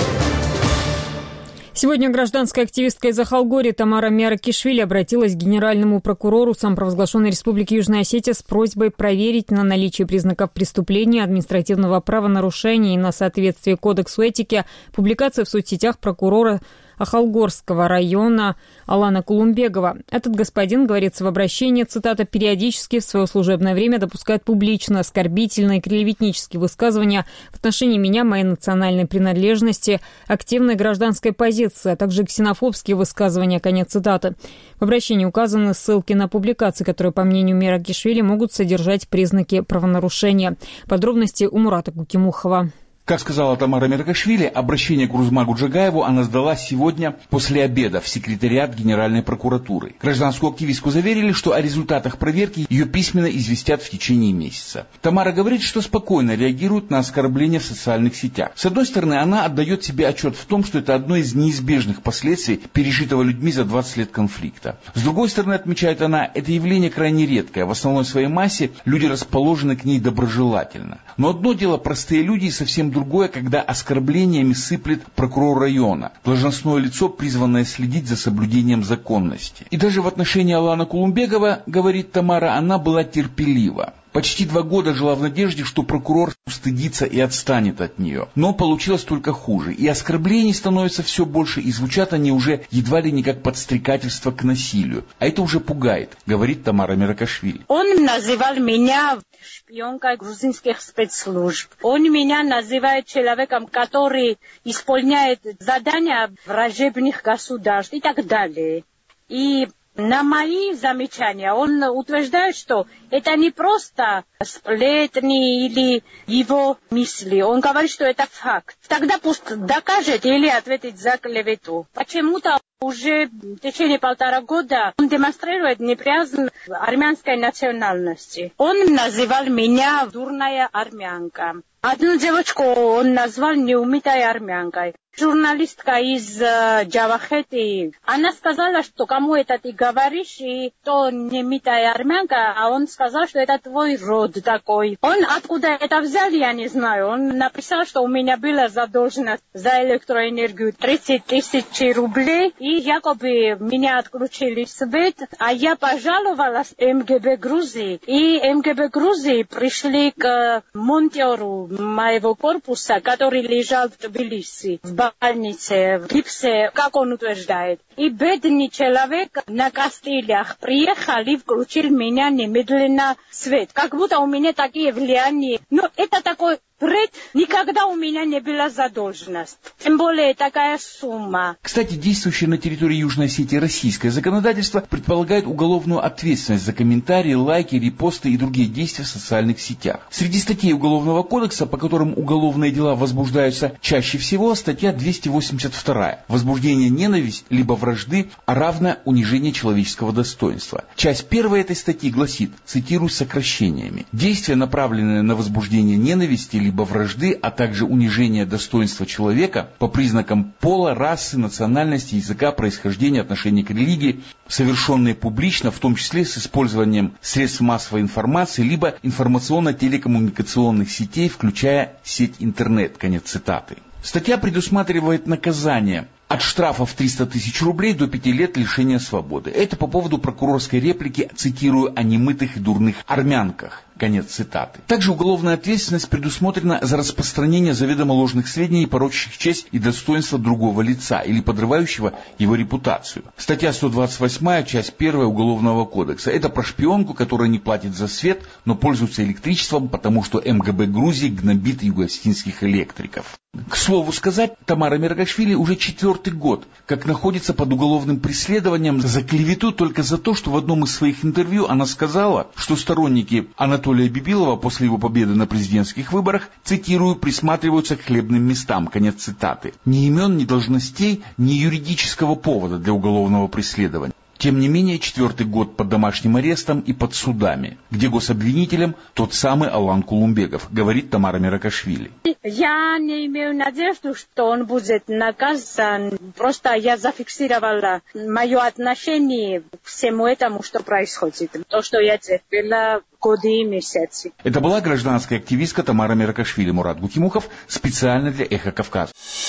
Сегодня гражданская активистка из Ахалгории Тамара Миаракишвили обратилась к генеральному прокурору самопровозглашенной Республики Южная Осетия с просьбой проверить на наличие признаков преступления, административного правонарушения и на соответствие Кодексу этики публикации в соцсетях прокурора Ахалгорского района Алана Кулумбегова. Этот господин, говорится в обращении, цитата, периодически в свое служебное время допускает публично оскорбительные и клеветнические высказывания в отношении меня, моей национальной принадлежности, активной гражданской позиции, а также ксенофобские высказывания, конец цитаты. В обращении указаны ссылки на публикации, которые, по мнению Миаракишвили, могут содержать признаки правонарушения. Подробности у Мурата Кукимухова. Как сказала Тамара Миаракишвили, обращение к Урзмагу Джагаеву она сдала сегодня после обеда в секретариат Генеральной прокуратуры. Гражданскую активистку заверили, что о результатах проверки ее письменно известят в течение месяца. Тамара говорит, что спокойно реагирует на оскорбления в социальных сетях. С одной стороны, она отдает себе отчет в том, что это одно из неизбежных последствий пережитого людьми за 20 лет конфликта. С другой стороны, отмечает она, это явление крайне редкое. В основной своей массе люди расположены к ней доброжелательно. Но одно дело простые люди и совсем другое, когда оскорблениями сыплет прокурор района, должностное лицо, призванное следить за соблюдением законности. И даже в отношении Алана Кулумбегова, говорит Тамара, она была терпелива. Почти 2 года жила в надежде, что прокурор устыдится и отстанет от нее. Но получилось только хуже. И оскорблений становится все больше, и звучат они уже едва ли не как подстрекательство к насилию. А это уже пугает, говорит Тамара Миаракишвили. Он называл меня шпионкой грузинских спецслужб. Он меня называет человеком, который исполняет задания враждебных государств и так далее. И на мои замечания он утверждает, что это не просто сплетни или его мысли. Он говорит, что это факт. Тогда пусть докажет или ответит за клевету. Почему-то уже в течение 1,5 года он демонстрирует неприязнь армянской национальности. Он называл меня дурная армянка. Одну девочку он назвал неумитой армянкой. журналистка из Джавахети, она сказала, что кому это ты говоришь, и то не митая армянка, а он сказал, что это твой род такой. Он откуда это взял, я не знаю. Он написал, что у меня была задолженность за электроэнергию 30 тысяч рублей, и якобы меня отключили свет, а я пожаловалась МГБ Грузии, и МГБ Грузии пришли к монтеру моего корпуса, который лежал в Тбилиси, в больнице, в гипсе, как он утверждает. И бедный человек на костылях приехал и включил меня немедленно свет. Как будто у меня такие влияния. Но это такой бред. Никогда у меня не была задолженность. Тем более такая сумма. Кстати, действующее на территории Южной Осетии российское законодательство предполагает уголовную ответственность за комментарии, лайки, репосты и другие действия в социальных сетях. Среди статей Уголовного кодекса, по которым уголовные дела возбуждаются чаще всего, статья 282. Возбуждение ненависти либо вражды, а равно унижение человеческого достоинства. Часть 1 этой статьи гласит, цитирую сокращениями: действия, направленные на возбуждение ненависти либо вражды, а также унижение достоинства человека по признакам пола, расы, национальности, языка, происхождения, отношения к религии, совершенные публично, в том числе с использованием средств массовой информации, либо информационно-телекоммуникационных сетей, включая сеть интернет. Конец цитаты. Статья предусматривает наказание от штрафа в 300 тысяч рублей до 5 лет лишения свободы. Это по поводу прокурорской реплики, цитирую, о немытых и дурных армянках. Конец цитаты. Также уголовная ответственность предусмотрена за распространение заведомо ложных сведений, порочащих честь и достоинство другого лица или подрывающего его репутацию. Статья 128, часть 1 Уголовного кодекса. Это про шпионку, которая не платит за свет, но пользуется электричеством, потому что МГБ Грузии гнобит югоосетинских электриков. К слову сказать, Тамара Меркашвили уже 4-й год, как находится под уголовным преследованием за клевету только за то, что в одном из своих интервью она сказала, что сторонники Анатолия Бибилова после его победы на президентских выборах, цитирую, присматриваются к хлебным местам. Конец цитаты. Ни имен, ни должностей, ни юридического повода для уголовного преследования. Тем не менее, 4-й год под домашним арестом и под судами, где гособвинителем тот самый Алан Кулумбегов, говорит Тамара Меркашвили. Я не имею надежды, что он будет наказан. Просто я зафиксировала мое отношение к всему этому, что происходит. То, что я терпела годы и месяцы. Это была гражданская активистка Тамара Меркашвили. Мурат Гукимухов специально для «Эхо Кавказа».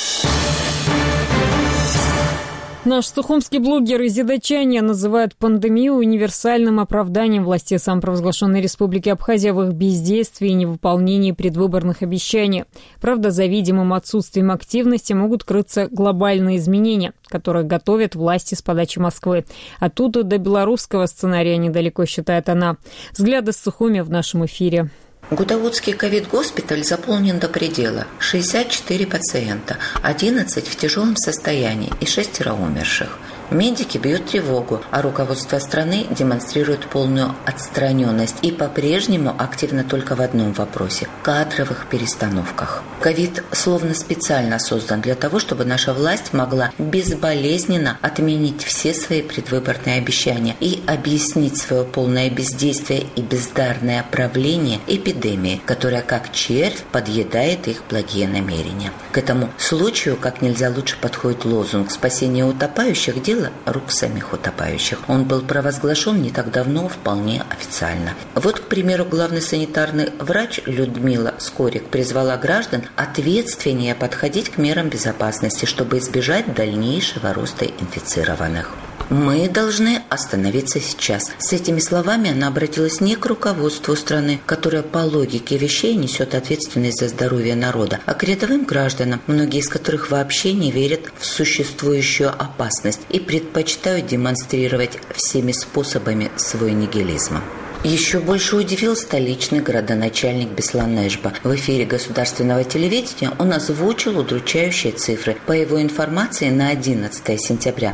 Наш сухумский блогер Изида Чаня называет пандемию универсальным оправданием властей самопровозглашенной Республики Абхазия в их бездействии и невыполнении предвыборных обещаний. Правда, за видимым отсутствием активности могут крыться глобальные изменения, которые готовят власти с подачи Москвы. Оттуда до белорусского сценария недалеко, считает она. Взгляды с Сухуми в нашем эфире. Гудаутский ковид-госпиталь заполнен до предела. 64 пациента, 11 в тяжелом состоянии и 6 умерших. Медики бьют тревогу, а руководство страны демонстрирует полную отстраненность и по-прежнему активно только в одном вопросе – кадровых перестановках. Ковид словно специально создан для того, чтобы наша власть могла безболезненно отменить все свои предвыборные обещания и объяснить свое полное бездействие и бездарное правление эпидемии, которая как червь подъедает их благие намерения. К этому случаю как нельзя лучше подходит лозунг «Спасение утопающих – дело рук самих утопающих». Он был провозглашен не так давно, вполне официально. Вот, к примеру, главный санитарный врач Людмила Скорик призвала граждан ответственнее подходить к мерам безопасности, чтобы избежать дальнейшего роста инфицированных. Мы должны остановиться сейчас. С этими словами она обратилась не к руководству страны, которое по логике вещей несет ответственность за здоровье народа, а к рядовым гражданам, многие из которых вообще не верят в существующую опасность и предпочитают демонстрировать всеми способами свой нигилизм. Еще больше удивил столичный градоначальник Беслан Эшба. В эфире государственного телевидения он озвучил удручающие цифры. По его информации, на 11 сентября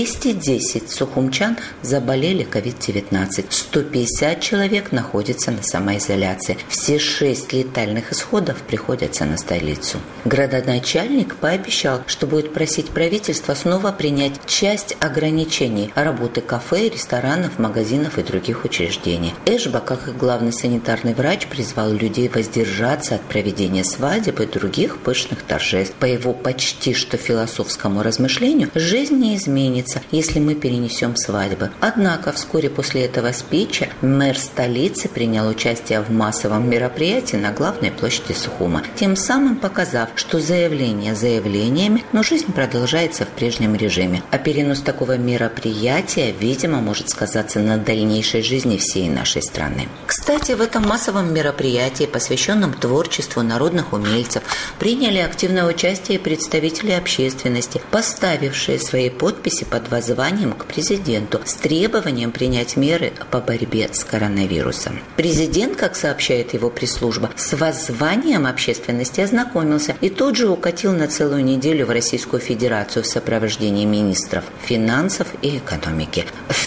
210 сухумчан заболели COVID-19. 150 человек находятся на самоизоляции. Все 6 летальных исходов приходятся на столицу. Градоначальник пообещал, что будет просить правительство снова принять часть ограничений работы кафе, ресторанов, магазинов и других учреждений. Эшба, как и главный санитарный врач, призвал людей воздержаться от проведения свадеб и других пышных торжеств. По его почти что философскому размышлению, жизнь не изменится, если мы перенесем свадьбы. Однако вскоре после этого спича мэр столицы принял участие в массовом мероприятии на главной площади Сухума, тем самым показав, что заявления заявлениями, но жизнь продолжается в прежнем режиме. А перенос такого мероприятия, видимо, может сказаться на дальнейшей жизни всей нашей страны. Кстати, в этом массовом мероприятии, посвященном творчеству народных умельцев, приняли активное участие представители общественности, поставившие свои подписи под воззванием к президенту с требованием принять меры по борьбе с коронавирусом. Президент, как сообщает его пресс-служба, с воззванием общественности ознакомился и тут же укатил на целую неделю в Российскую Федерацию в сопровождении министров финансов и экономики.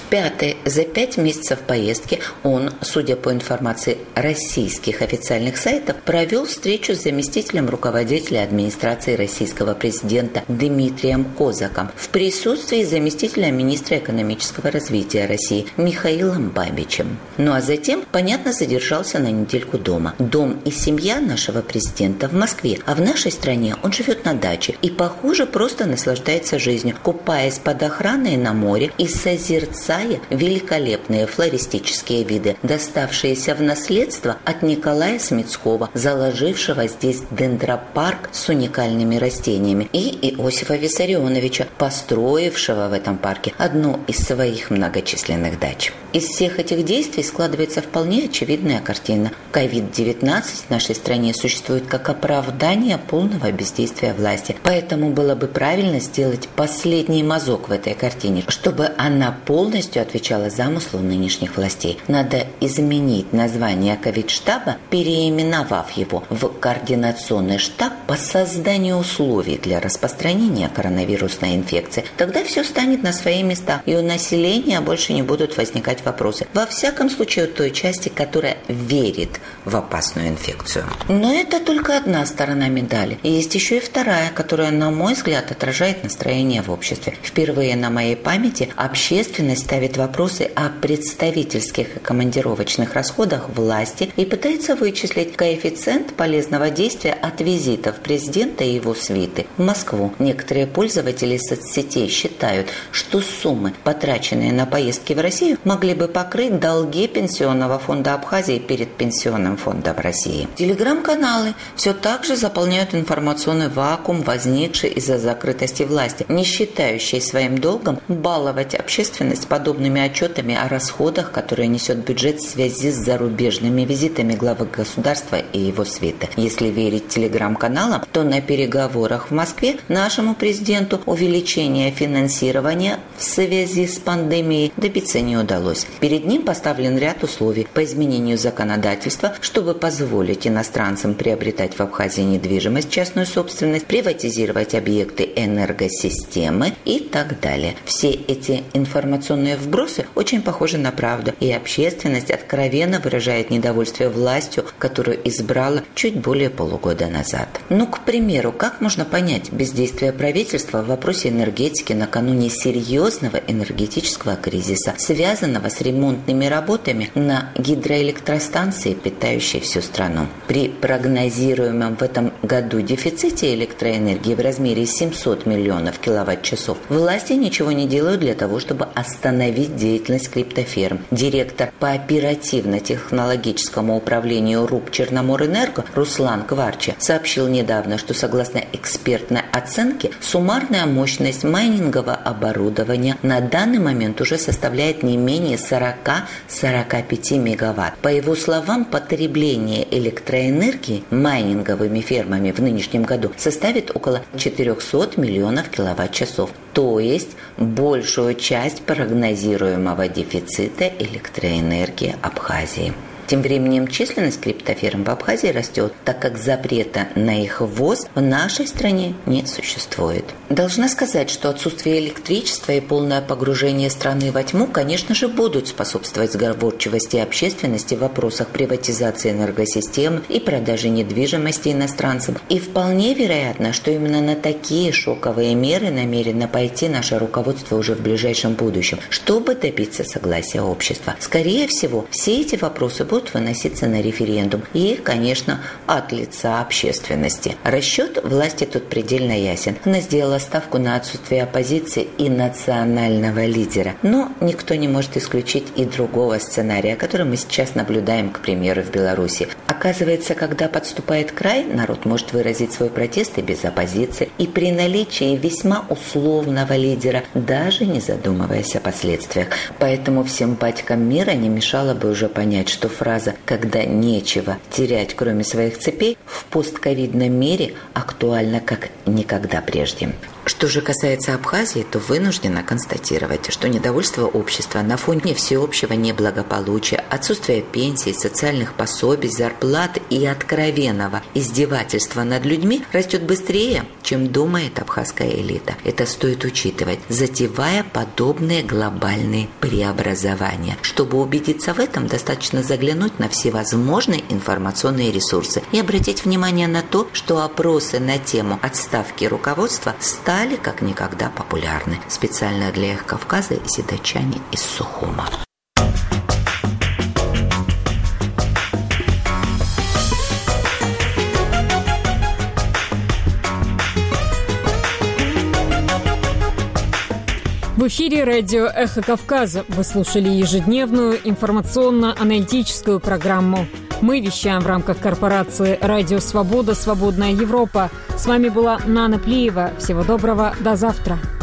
За 5 месяцев поездки он, судя по информации российских официальных сайтов, провел встречу с заместителем руководителя администрации российского президента Дмитрием Козаком в присутствии заместителя министра экономического развития России Михаилом Бабичем. Ну а затем, понятно, задержался на недельку дома. Дом и семья нашего президента в Москве, а в нашей стране он живет на даче и, похоже, просто наслаждается жизнью, купаясь под охраной на море и созерцая великолепные флористические виды, доставшиеся в наследство от Николая Смитского, заложившего здесь дендропарк с уникальными растениями, и Иосифа Виссарионовича, построившего в этом парке одну из своих многочисленных дач. Из всех этих действий складывается вполне очевидная картина. COVID-19 в нашей стране существует как оправдание полного бездействия власти. Поэтому было бы правильно сделать последний мазок в этой картине, чтобы она полностью отвечала замыслу нынешних властей. Надо изменить название ковид-штаба, переименовав его в координационный штаб по созданию условий для распространения коронавирусной инфекции. Тогда все станет на свои места, и у населения больше не будут возникать вопросы. Во всяком случае, у той части, которая верит в опасную инфекцию. Но это только одна сторона медали. И есть еще и вторая, которая, на мой взгляд, отражает настроение в обществе. Впервые на моей памяти общественность ставит вопросы о представительских и командировочных расходах власти и пытается вычислить коэффициент полезного действия от визитов президента и его свиты в Москву. Некоторые пользователи соцсетей считают, что суммы, потраченные на поездки в Россию, могли бы покрыть долги Пенсионного фонда Абхазии перед Пенсионным фондом России. Телеграм-каналы все так же заполняют информационный вакуум, возникший из-за закрытости власти, не считающей своим долгом баловать общественность подобными отчетами о расходах, которые несет бюджет в связи с зарубежными визитами главы государства и его свиты. Если верить телеграм-каналам, то на переговорах в Москве нашему президенту увеличение финансирования в связи с пандемией добиться не удалось. Перед ним поставлен ряд условий по изменению законодательства, чтобы позволить иностранцам приобретать в Абхазии недвижимость, частную собственность, приватизировать объекты энергосистемы и так далее. Все эти информационные вбросы очень похожи на правду, и общественность откровенно выражает недовольствие властью, которую избрала чуть более полугода назад. Ну, к примеру, как можно понять бездействие правительства в вопросе энергетики накануне серьезного энергетического кризиса, связанного с ремонтными работами на гидроэлектростанции, питающей всю страну? При прогнозируемом в этом году дефиците электроэнергии в размере 700 миллионов киловатт-часов власти ничего не делают для того, чтобы остановить деятельность криптоферм. Директор по оперативно-технологическому управлению РУП «Черноморэнерго» Руслан Кварча сообщил недавно, что согласно экспертной оценке суммарная мощность майнингового оборудования на данный момент уже составляет не менее 40-45 мегаватт. По его словам, потребление электроэнергии майнинговыми фермами в нынешнем году составит около 400 миллионов киловатт-часов, то есть большую часть прогнозируемого дефицита электроэнергии Абхазии. Тем временем численность криптоферм в Абхазии растет, так как запрета на их ввоз в нашей стране не существует. Должна сказать, что отсутствие электричества и полное погружение страны во тьму, конечно же, будут способствовать сговорчивости общественности в вопросах приватизации энергосистемы и продажи недвижимости иностранцам. И вполне вероятно, что именно на такие шоковые меры намерено пойти наше руководство уже в ближайшем будущем, чтобы добиться согласия общества. Скорее всего, все эти вопросы будут выноситься на референдум и, конечно, от лица общественности. Расчет власти тут предельно ясен. Она сделала ставку на отсутствие оппозиции и национального лидера. Но никто не может исключить и другого сценария, который мы сейчас наблюдаем, к примеру, в Беларуси. Оказывается, когда подступает край, народ может выразить свой протест и без оппозиции, и при наличии весьма условного лидера, даже не задумываясь о последствиях. Поэтому всем батькам мира не мешало бы уже понять, что фраза «когда нечего терять, кроме своих цепей» в постковидном мире актуальна как никогда прежде. Что же касается Абхазии, то вынуждена констатировать, что недовольство общества на фоне всеобщего неблагополучия, отсутствия пенсий, социальных пособий, зарплат и откровенного издевательства над людьми растет быстрее, чем думает абхазская элита. Это стоит учитывать, затевая подобные глобальные преобразования. Чтобы убедиться в этом, достаточно заглянуть на всевозможные информационные ресурсы и обратить внимание на то, что опросы на тему отставки руководства стали как никогда популярны. Специально для «Эхо Кавказа» Зидачане из Сухума. В эфире радио «Эхо Кавказа». Вы слушали ежедневную информационно-аналитическую программу. Мы вещаем в рамках корпорации «Радио Свобода. Свободная Европа». С вами была Нана Плиева. Всего доброго. До завтра.